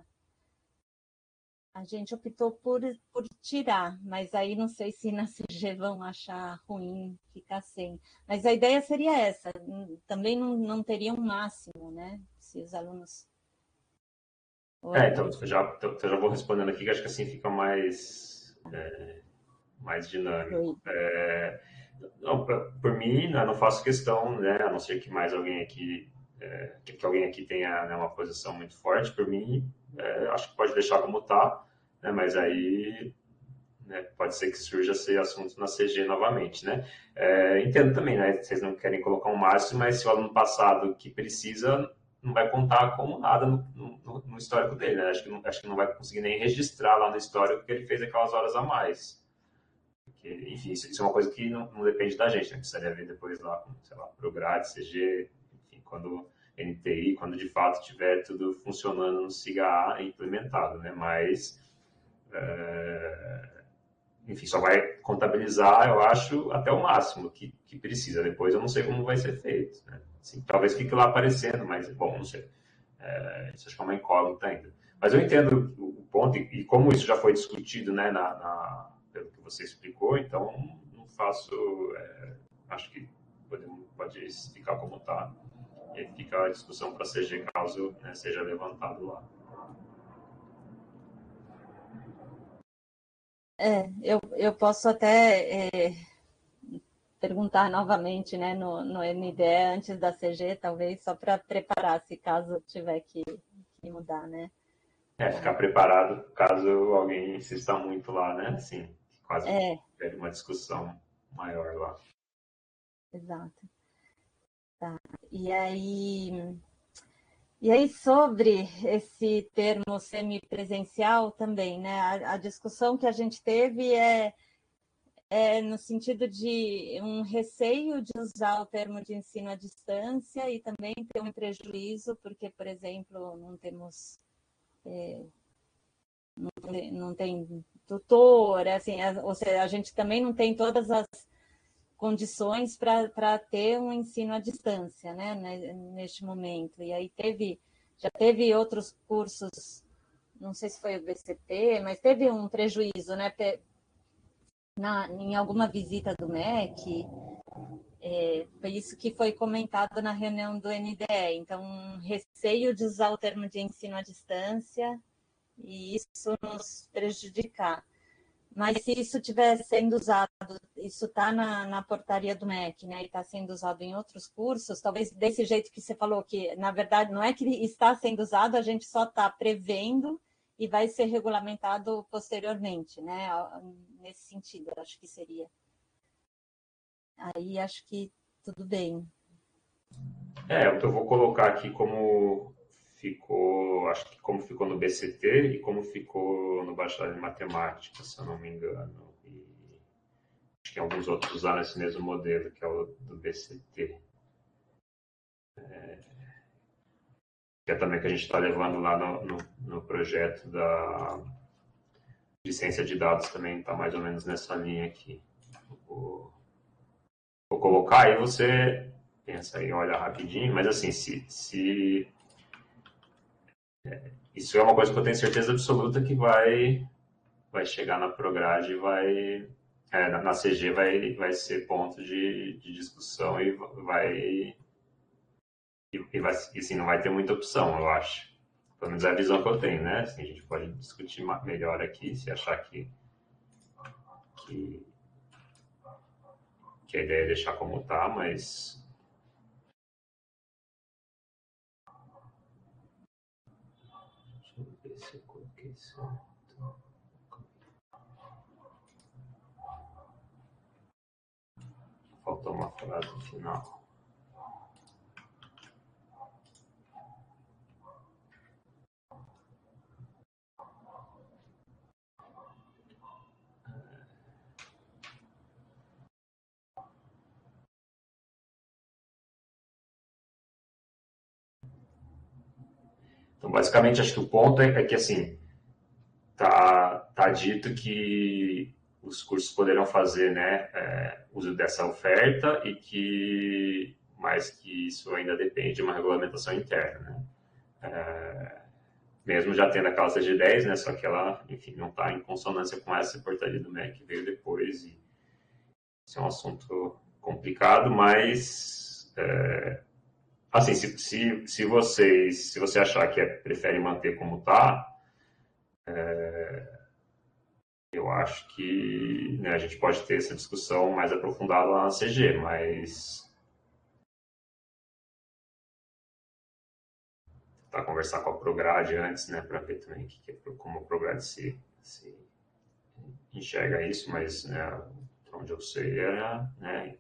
A gente optou por, por tirar, mas aí não sei se na C G vão achar ruim ficar sem. Mas a ideia seria essa, também não, não teria um máximo, né? Se os alunos... É, então, eu já, eu já vou respondendo aqui, que acho que assim fica mais... É... mais dinâmico. É, não, pra, por mim, né, não faço questão, né, a não ser que mais alguém aqui, é, que, que alguém aqui tenha, né, uma posição muito forte, por mim, é, acho que pode deixar como está, né, mas aí, né, pode ser que surja esse assunto na C G novamente, né. É, entendo também, né, vocês não querem colocar um máximo, mas se o aluno passado que precisa não vai contar como nada no, no, no histórico dele, né, acho que, não, acho que não vai conseguir nem registrar lá no histórico que ele fez aquelas horas a mais. Porque, enfim, isso, isso é uma coisa que não, não depende da gente, né? Precisaria ver depois lá, sei lá, Prograde, C G, enfim, quando N T I, quando de fato tiver tudo funcionando no SIGA A implementado, né? Mas, é, enfim, só vai contabilizar, eu acho, até o máximo que, que precisa. Depois eu não sei como vai ser feito, né? Assim, talvez fique lá aparecendo, mas, bom, não sei. É, isso acho que é uma incógnita ainda. Mas eu entendo o ponto, e, e como isso já foi discutido, né, na, na pelo que você explicou, então não faço, é, acho que pode, pode ficar como está, e aí fica a discussão para C G caso, né, seja levantado lá. É, eu, eu posso até é, perguntar novamente, né, no, no N D E antes da C G, talvez, só para preparar, se caso tiver que, que mudar, né? É, ficar preparado caso alguém insista muito lá, né, assim, quase é. tiver uma discussão maior lá. Exato. Tá. E aí, e aí sobre esse termo semipresencial também, né? A, a discussão que a gente teve é, é no sentido de um receio de usar o termo de ensino à distância e também ter um prejuízo, porque, por exemplo, não temos... É, não, tem, não tem tutor, assim, ou seja, a gente também não tem todas as condições para ter um ensino à distância, né, neste momento. E aí teve, já teve outros cursos, não sei se foi o B C T, mas teve um prejuízo, né, na, em alguma visita do M E C, é, foi isso que foi comentado na reunião do N D E. Então, um receio de usar o termo de ensino à distância e isso nos prejudicar. Mas se isso estiver sendo usado, isso está na, na portaria do M E C, né, e está sendo usado em outros cursos, talvez desse jeito que você falou, que na verdade não é que está sendo usado, a gente só está prevendo e vai ser regulamentado posteriormente, né, nesse sentido, acho que seria. Aí acho que tudo bem. É, eu vou colocar aqui como ficou, acho que como ficou no B C T e como ficou no bacharel em matemática, se eu não me engano. E acho que alguns outros usaram esse mesmo modelo, que é o do B C T. É, que é também que a gente está levando lá no, no, no projeto da de ciência de dados, também está mais ou menos nessa linha aqui. Vou, vou colocar aí, você pensa aí, olha rapidinho, mas assim, se, se é, isso é uma coisa que eu tenho certeza absoluta que vai, vai chegar na Prograde e vai, é, na, na C G vai, vai ser ponto de, de discussão e vai, e, e vai, e, assim, não vai ter muita opção, eu acho. Pelo menos é a visão que eu tenho, né? Assim, a gente pode discutir melhor aqui, se achar que, que, que a ideia é deixar como tá, mas... Deixa eu ver se eu coloquei certo. Faltou uma frase no final. Então, basicamente, acho que o ponto é, é que, assim, tá, tá dito que os cursos poderão fazer, né, é, uso dessa oferta e que, mais que isso ainda depende de uma regulamentação interna, né? É, mesmo já tendo aquela C G dez, né, só que ela, enfim, não está em consonância com essa portaria do M E C que veio depois e isso é um assunto complicado, mas... É, assim, se, se, se, vocês, se você achar que é, prefere manter como está, é, eu acho que, né, a gente pode ter essa discussão mais aprofundada lá na C G, mas tentar conversar com a Prograde antes, né, para ver também que, que, como a Prograde se, se enxerga isso, mas, né, onde eu sei, é, né,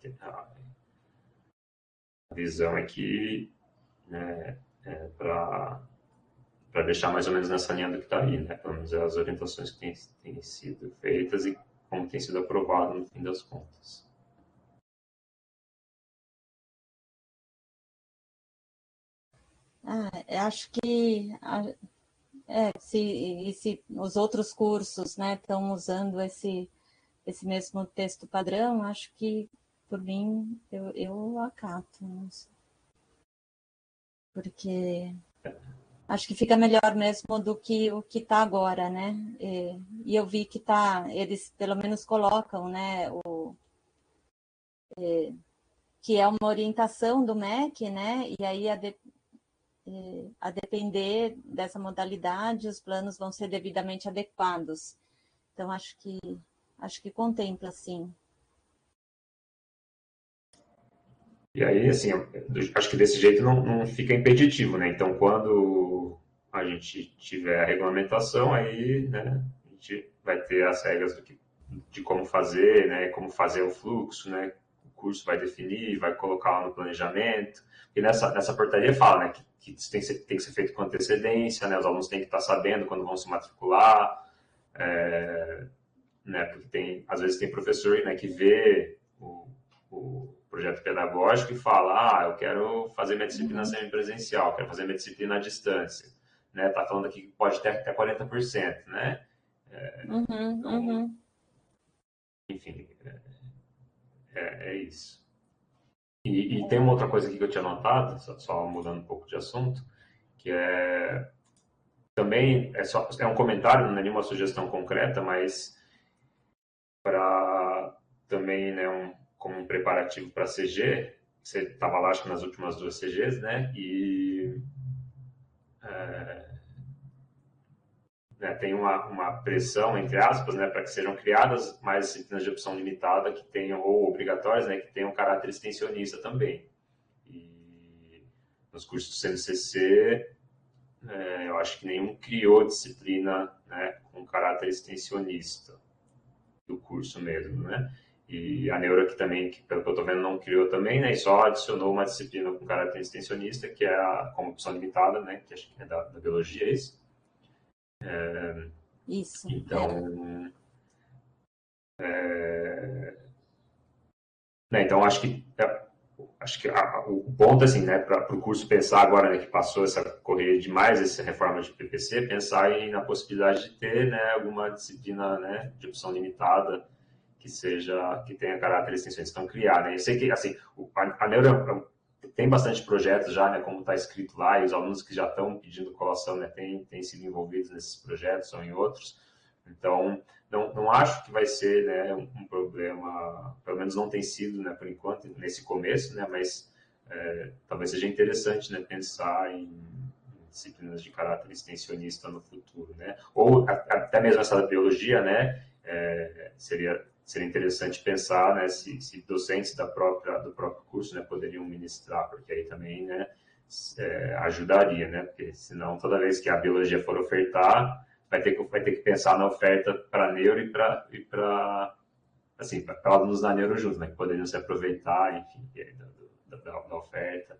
a visão é que, né, é para para deixar mais ou menos nessa linha do que está aí, né? Pelo menos as orientações que têm, têm sido feitas e como tem sido aprovado no fim das contas. Ah, eu acho que é, se, se os outros cursos, né, estão usando esse, esse mesmo texto padrão, acho que, por mim, eu, eu acato. Porque acho que fica melhor mesmo do que o que está agora, né? E, e eu vi que tá, eles pelo menos colocam, né, o, é, que é uma orientação do M E C, né? E aí a, de, é, a depender dessa modalidade, os planos vão ser devidamente adequados. Então acho que acho que contempla, sim. E aí, assim, eu acho que desse jeito não, não fica impeditivo, né? Então, quando a gente tiver a regulamentação, aí, né, a gente vai ter as regras do que, de como fazer, né, como fazer o fluxo, né, o curso vai definir, vai colocar no planejamento, e nessa, nessa portaria fala, né, que, que isso tem que, ser, tem que ser feito com antecedência, né, os alunos têm que estar sabendo quando vão se matricular, é, né, porque tem, às vezes tem professor, né, que vê o, o projeto pedagógico e fala, ah, eu quero fazer minha disciplina semipresencial, quero fazer minha disciplina à distância, né? Tá falando aqui que pode ter até quarenta por cento, né? É, uhum, então, uhum. Enfim, é, é, é isso. E, e tem uma outra coisa aqui que eu tinha notado, só, só mudando um pouco de assunto, que é também é, só, é um comentário, não é nenhuma sugestão concreta, mas para também, né, um, como um preparativo para a C G, você estava lá, acho que nas últimas duas C Gs, né, e é, né, tem uma, uma pressão, entre aspas, né, para que sejam criadas mais disciplinas de opção limitada que tenham, ou obrigatórias, né, que tenham caráter extensionista também. E nos cursos do C N C C, é, eu acho que nenhum criou disciplina, né, com caráter extensionista do curso mesmo, né? E a Neuro aqui também, que pelo que eu estou vendo, não criou também, né? E só adicionou uma disciplina com caráter extensionista, que é a como opção limitada, né? Que acho que é da, da biologia, é isso? É, isso. Então, é, né, então acho que é, acho que a, o ponto assim, né, para o curso pensar agora, né, que passou essa correria demais, essa reforma de P P C, pensar em, na possibilidade de ter, né, alguma disciplina, né, de opção limitada que seja, que tenha caráter extensionista, então criar, né? Eu sei que, assim, a, a Neuro tem bastante projetos já, né, como está escrito lá, e os alunos que já estão pedindo colação, né, têm, têm sido envolvidos nesses projetos ou em outros, então, não, não acho que vai ser, né, um, um problema, pelo menos não tem sido, né, por enquanto, nesse começo, né, mas é, talvez seja interessante, né, pensar em, em disciplinas de caráter extensionista no futuro, né, ou a, até mesmo essa da biologia, né, é, seria seria interessante pensar, né, se, se docentes da própria, do próprio curso, né, poderiam ministrar, porque aí também, né, é, ajudaria, né, porque senão toda vez que a biologia for ofertar, vai ter que, vai ter que pensar na oferta para neuro e para, e para assim, para alunos da neuro juntos, né, que poderiam se aproveitar, enfim, da, da, da oferta.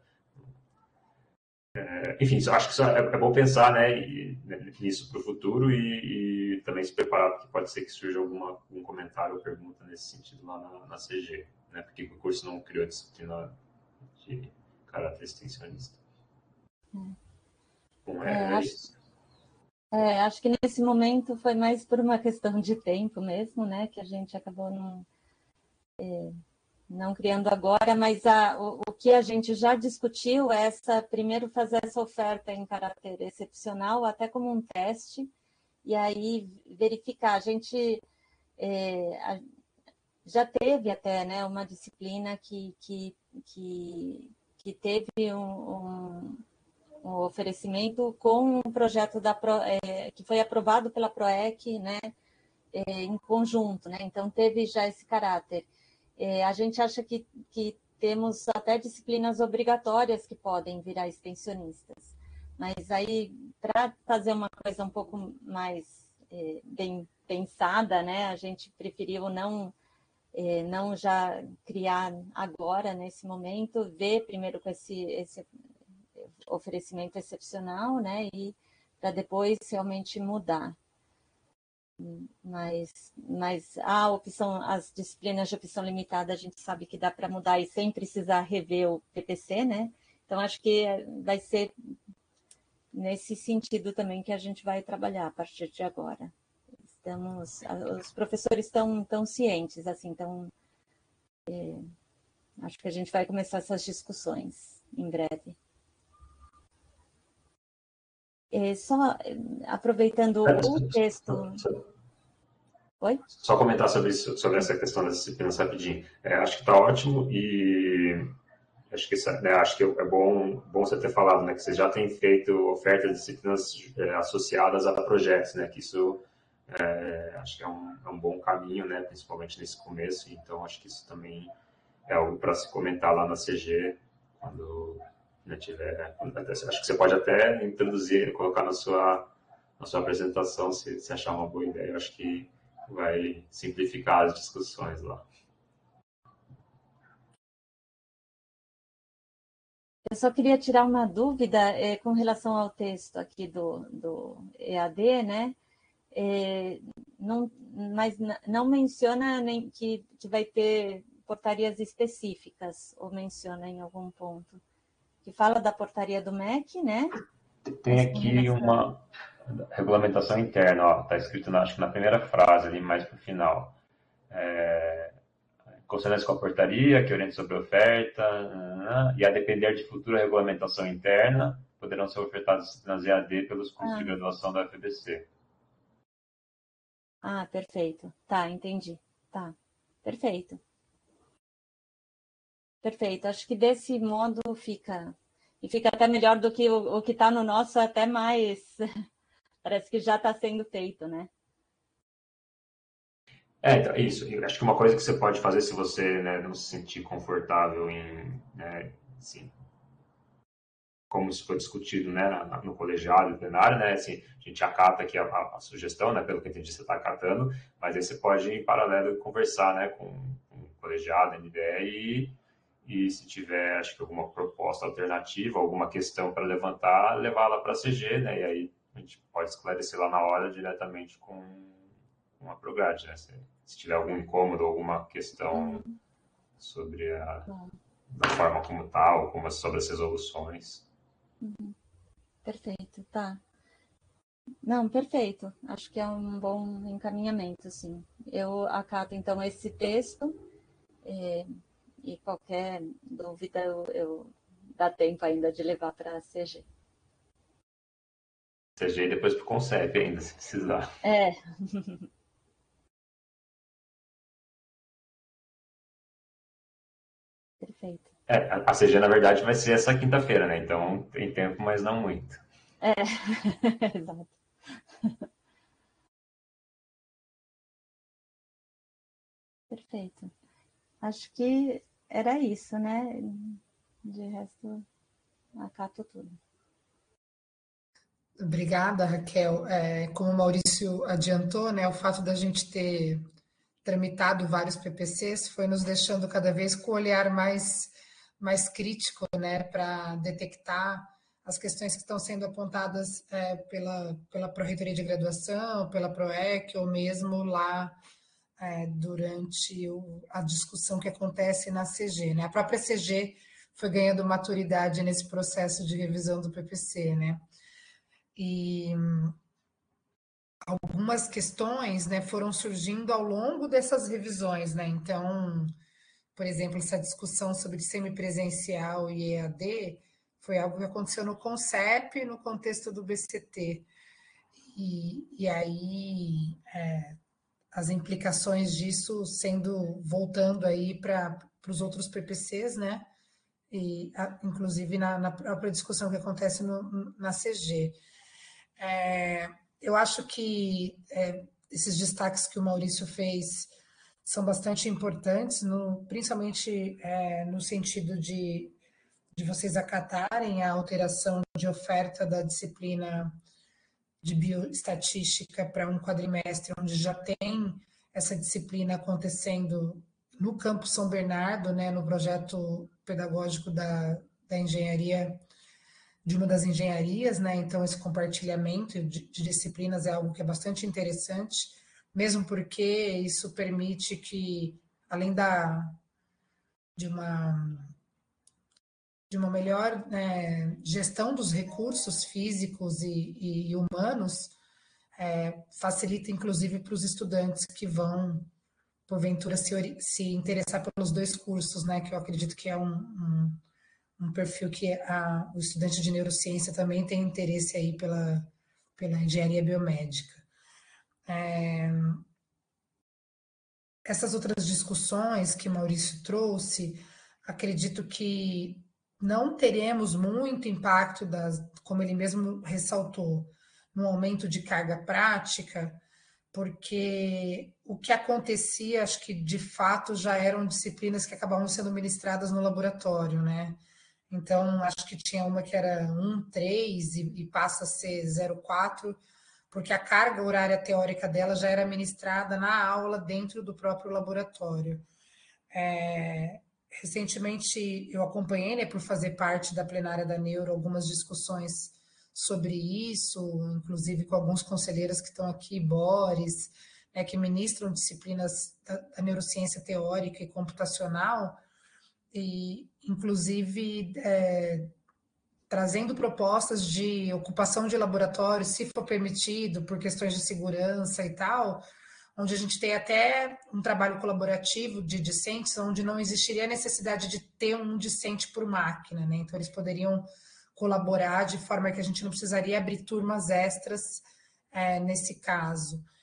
É, enfim, acho que isso é, é bom pensar, né, e, nisso para o futuro e, e também se preparar, porque pode ser que surja alguma, algum comentário ou pergunta nesse sentido lá na, na C G, né, porque o curso não criou disciplina de caráter extensionista. Hum. Bom, é, é, acho, isso. É, acho que nesse momento foi mais por uma questão de tempo mesmo, né, que a gente acabou não, é, não criando agora, mas a, o, o que a gente já discutiu é essa, primeiro fazer essa oferta em caráter excepcional, até como um teste, e aí verificar. A gente é, a, já teve até, né, uma disciplina que, que, que, que teve um, um, um oferecimento com um projeto da Pro, é, que foi aprovado pela PROEC, né, é, em conjunto, né, então teve já esse caráter. É, a gente acha que, que temos até disciplinas obrigatórias que podem virar extensionistas, mas aí, para fazer uma coisa um pouco mais é, bem pensada, né, a gente preferiu não, é, não já criar agora, nesse momento, ver primeiro com esse, esse oferecimento excepcional, né, e para depois realmente mudar. Mas, mas a opção, as disciplinas de opção limitada, a gente sabe que dá para mudar e sem precisar rever o P P C, né? Então, acho que vai ser nesse sentido também que a gente vai trabalhar a partir de agora. Estamos, os professores estão tão cientes, assim, então é, acho que a gente vai começar essas discussões em breve. É, só aproveitando o texto... Oi? Só comentar sobre isso, sobre essa questão das disciplinas rapidinho. É, acho que está ótimo e acho que, né, acho que é bom, bom você ter falado, né, que você já tem feito ofertas de disciplinas é, associadas a projetos, né, que isso é, acho que é um, é um bom caminho, né, principalmente nesse começo. Então acho que isso também é algo para se comentar lá na C G quando né, tiver. Acho que você pode até introduzir, colocar na sua na sua apresentação, se, se achar uma boa ideia. Eu acho que vai simplificar as discussões lá. Eu só queria tirar uma dúvida é, com relação ao texto aqui do, do E A D, né? É, não, mas não menciona nem que, que vai ter portarias específicas, ou menciona em algum ponto. Que fala da portaria do M E C, né? Tem aqui uma regulamentação interna, ó, tá escrito, na, acho que na primeira frase, ali mais para o final. É, consonância com a portaria, que orienta sobre a oferta, e a depender de futura regulamentação interna, poderão ser ofertadas disciplinas E A D pelos cursos ah. de graduação da U F A B C. Ah, perfeito. Tá, entendi. Tá, perfeito. Perfeito, acho que desse modo fica, e fica até melhor do que o, o que está no nosso, até mais, parece que já está sendo feito, né? É, então, isso. Eu acho que uma coisa que você pode fazer se você, né, não se sentir confortável em, né, assim, como isso foi discutido, né, na, no colegiado e plenário, né, assim, a gente acata aqui a, a, a sugestão, né, pelo que eu entendi você está acatando, mas aí você pode, em paralelo, conversar, né, com, com o colegiado, N D E, e, e se tiver, acho que alguma proposta alternativa, alguma questão para levantar, levá-la para a C G, né, e aí a gente pode esclarecer lá na hora diretamente com, com a Prograde, né, se, se tiver algum incômodo, alguma questão Uhum. sobre a, Bom. da forma como tal, como sobre as resoluções. Uhum. Perfeito, tá. Não, perfeito. Acho que é um bom encaminhamento, sim. Eu acato, então, esse texto é, e qualquer dúvida eu, eu dá tempo ainda de levar para a C G. C G e depois para o Concep ainda, se precisar. É. Perfeito. É, a C G, na verdade, vai ser essa quinta-feira, né? Então tem tempo, mas não muito. É, exato. Perfeito. Acho que era isso, né? De resto, acato tudo. Obrigada, Raquel. É, como o Maurício adiantou, né, o fato da gente ter tramitado vários P P Cs foi nos deixando cada vez com o olhar mais, mais crítico, né, para detectar as questões que estão sendo apontadas é, pela, pela Pró-Reitoria de Graduação, pela PROEC, ou mesmo lá é, durante o, a discussão que acontece na C G. Né? A própria C G foi ganhando maturidade nesse processo de revisão do P P C, né? E algumas questões, né, foram surgindo ao longo dessas revisões, né? Então, por exemplo, essa discussão sobre semipresencial e E A D foi algo que aconteceu no Concep, no contexto do B C T. E, e aí é, as implicações disso sendo voltando aí para os outros P P Cs, né? E a, inclusive na, na própria discussão que acontece no, na C G. É, eu acho que é, esses destaques que o Maurício fez são bastante importantes, no, principalmente é, no sentido de, de vocês acatarem a alteração de oferta da disciplina de bioestatística para um quadrimestre, onde já tem essa disciplina acontecendo no Campo São Bernardo, né, no projeto pedagógico da, da engenharia, de uma das engenharias, né? Então, esse compartilhamento de, de disciplinas é algo que é bastante interessante, mesmo porque isso permite que, além da, de uma de uma melhor né, gestão dos recursos físicos e, e, e humanos, é, facilita inclusive para os estudantes que vão, porventura, se, se interessar pelos dois cursos, né, que eu acredito que é um, um, um perfil que a, o estudante de neurociência também tem interesse aí pela, pela engenharia biomédica. É, essas outras discussões que Maurício trouxe, acredito que não teremos muito impacto, das, como ele mesmo ressaltou, no aumento de carga prática, porque o que acontecia, acho que de fato já eram disciplinas que acabavam sendo ministradas no laboratório, né? Então, acho que tinha uma que era um vírgula três e, e passa a ser zero vírgula quatro, porque a carga horária teórica dela já era ministrada na aula dentro do próprio laboratório. É, recentemente eu acompanhei, né, por fazer parte da plenária da Neuro, algumas discussões sobre isso, inclusive com alguns conselheiros que estão aqui, Boris, né, que ministram disciplinas da, da neurociência teórica e computacional, e inclusive é, trazendo propostas de ocupação de laboratório, se for permitido, por questões de segurança e tal, onde a gente tem até um trabalho colaborativo de discentes, onde não existiria a necessidade de ter um discente por máquina, né? Então, eles poderiam colaborar de forma que a gente não precisaria abrir turmas extras é, nesse caso.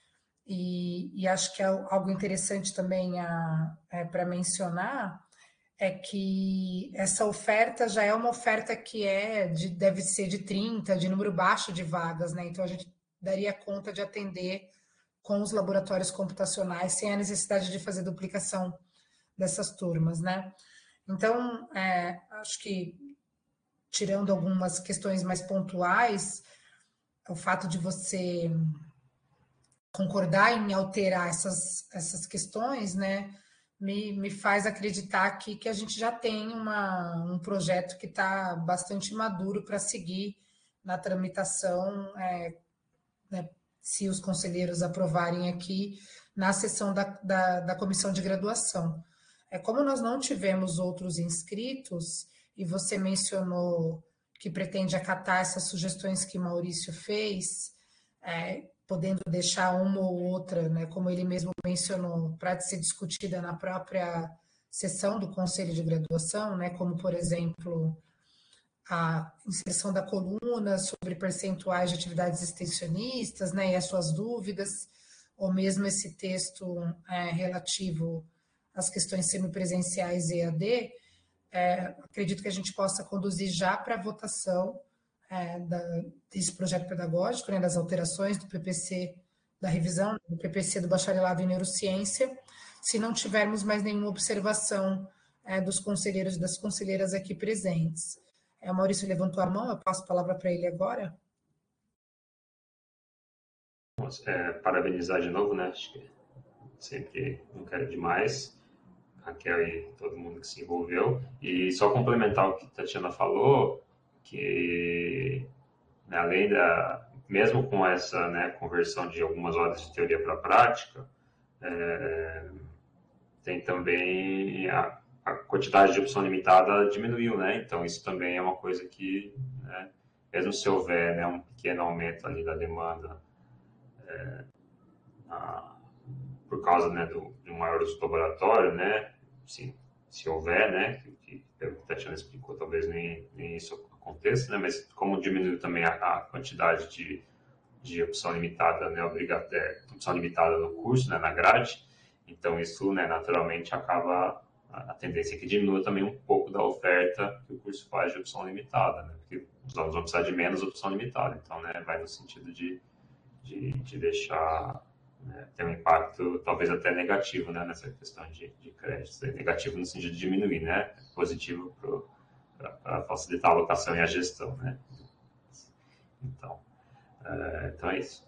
E, e acho que é algo interessante também é, para mencionar é que essa oferta já é uma oferta que é de, deve ser de trinta, de número baixo de vagas, né? Então a gente daria conta de atender com os laboratórios computacionais sem a necessidade de fazer duplicação dessas turmas, né? Então, é, acho que tirando algumas questões mais pontuais, o fato de você concordar em alterar essas, essas questões, né, me, me faz acreditar que, que a gente já tem uma, um projeto que está bastante maduro para seguir na tramitação, é, né, se os conselheiros aprovarem aqui na sessão da, da, da comissão de graduação. É, como nós não tivemos outros inscritos, e você mencionou que pretende acatar essas sugestões que Maurício fez, é, podendo deixar uma ou outra, né, como ele mesmo mencionou, para ser discutida na própria sessão do Conselho de Graduação, né, como, por exemplo, a inserção da coluna sobre percentuais de atividades extensionistas, né, e as suas dúvidas, ou mesmo esse texto é, relativo às questões semipresenciais e E A D, é, acredito que a gente possa conduzir já para a votação é, da, desse projeto pedagógico, né, das alterações do P P C, da revisão do P P C do bacharelado em neurociência, se não tivermos mais nenhuma observação é, dos conselheiros e das conselheiras aqui presentes. É, o Maurício levantou a mão, eu passo a palavra para ele agora. É, parabenizar de novo, né? Acho que sempre não quero demais. Raquel e todo mundo que se envolveu. E só complementar o que a Tatiana falou, que né, além da... Mesmo com essa né, conversão de algumas horas de teoria para a prática, é, tem também a, a quantidade de opção limitada diminuiu, né? Então isso também é uma coisa que, né, mesmo se houver né, um pequeno aumento ali da demanda é, a, por causa né, do, de um maior uso do laboratório, né? Se, se houver, né? Que, que, pelo que a Tatiana explicou, talvez nem, nem isso aconteça, né? Mas como diminuiu também a, a quantidade de, de opção limitada, né? Obrigada, é, opção limitada no curso, né? Na grade, então isso, né? Naturalmente acaba a, a tendência é que diminua também um pouco da oferta que o curso faz de opção limitada, né? Porque os alunos vão precisar de menos opção limitada, então, né? Vai no sentido de, de, de deixar né, tem um impacto talvez até negativo né, nessa questão de, de créditos. É negativo no sentido de diminuir, né? Positivo para facilitar a alocação e a gestão. Né? Então, é, então é isso.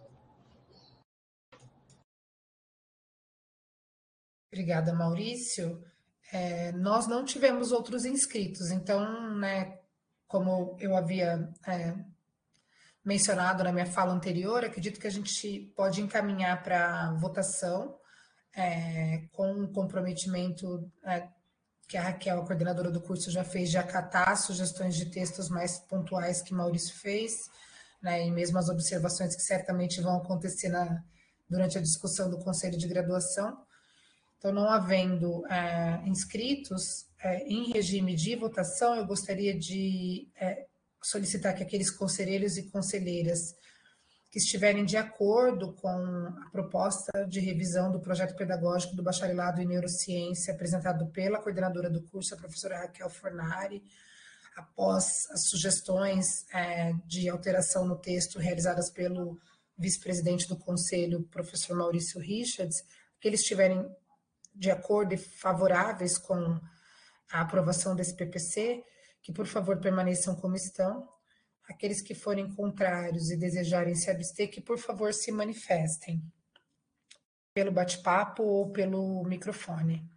Obrigada, Maurício. É, nós não tivemos outros inscritos, então, né, como eu havia é, mencionado na minha fala anterior, acredito que a gente pode encaminhar para votação é, com um comprometimento é, que a Raquel, a coordenadora do curso, já fez de acatar sugestões de textos mais pontuais que Maurício fez, né, e mesmo as observações que certamente vão acontecer na, durante a discussão do Conselho de Graduação. Então, não havendo é, inscritos é, em regime de votação, eu gostaria de é, solicitar que aqueles conselheiros e conselheiras que estiverem de acordo com a proposta de revisão do projeto pedagógico do bacharelado em neurociência apresentado pela coordenadora do curso, a professora Raquel Fornari, após as sugestões é, de alteração no texto realizadas pelo vice-presidente do conselho, professor Maurício Richards, que eles estiverem de acordo e favoráveis com a aprovação desse P P C, que, por favor, permaneçam como estão. Aqueles que forem contrários e desejarem se abster, que, por favor, se manifestem pelo bate-papo ou pelo microfone.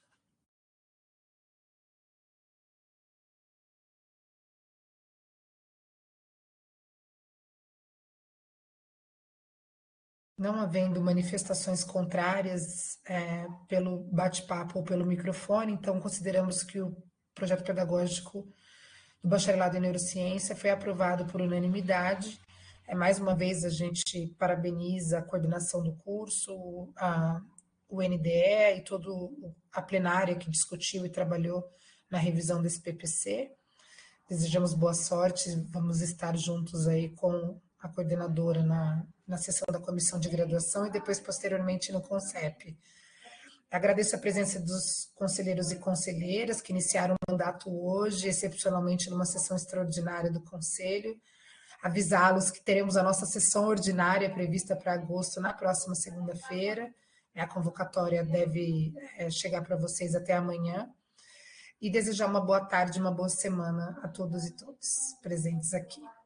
Não havendo manifestações contrárias é, pelo bate-papo ou pelo microfone, então consideramos que o projeto pedagógico do bacharelado em neurociência foi aprovado por unanimidade. É, mais uma vez, a gente parabeniza a coordenação do curso, a, o N D E e toda a plenária que discutiu e trabalhou na revisão desse P P C. Desejamos boa sorte, vamos estar juntos aí com a coordenadora na, na sessão da comissão de graduação e depois, posteriormente, no CONCEP. Agradeço a presença dos conselheiros e conselheiras que iniciaram o mandato hoje, excepcionalmente numa sessão extraordinária do Conselho. Avisá-los que teremos a nossa sessão ordinária prevista para agosto na próxima segunda-feira. A convocatória deve é, chegar para vocês até amanhã. E desejar uma boa tarde, uma boa semana a todos e todas presentes aqui.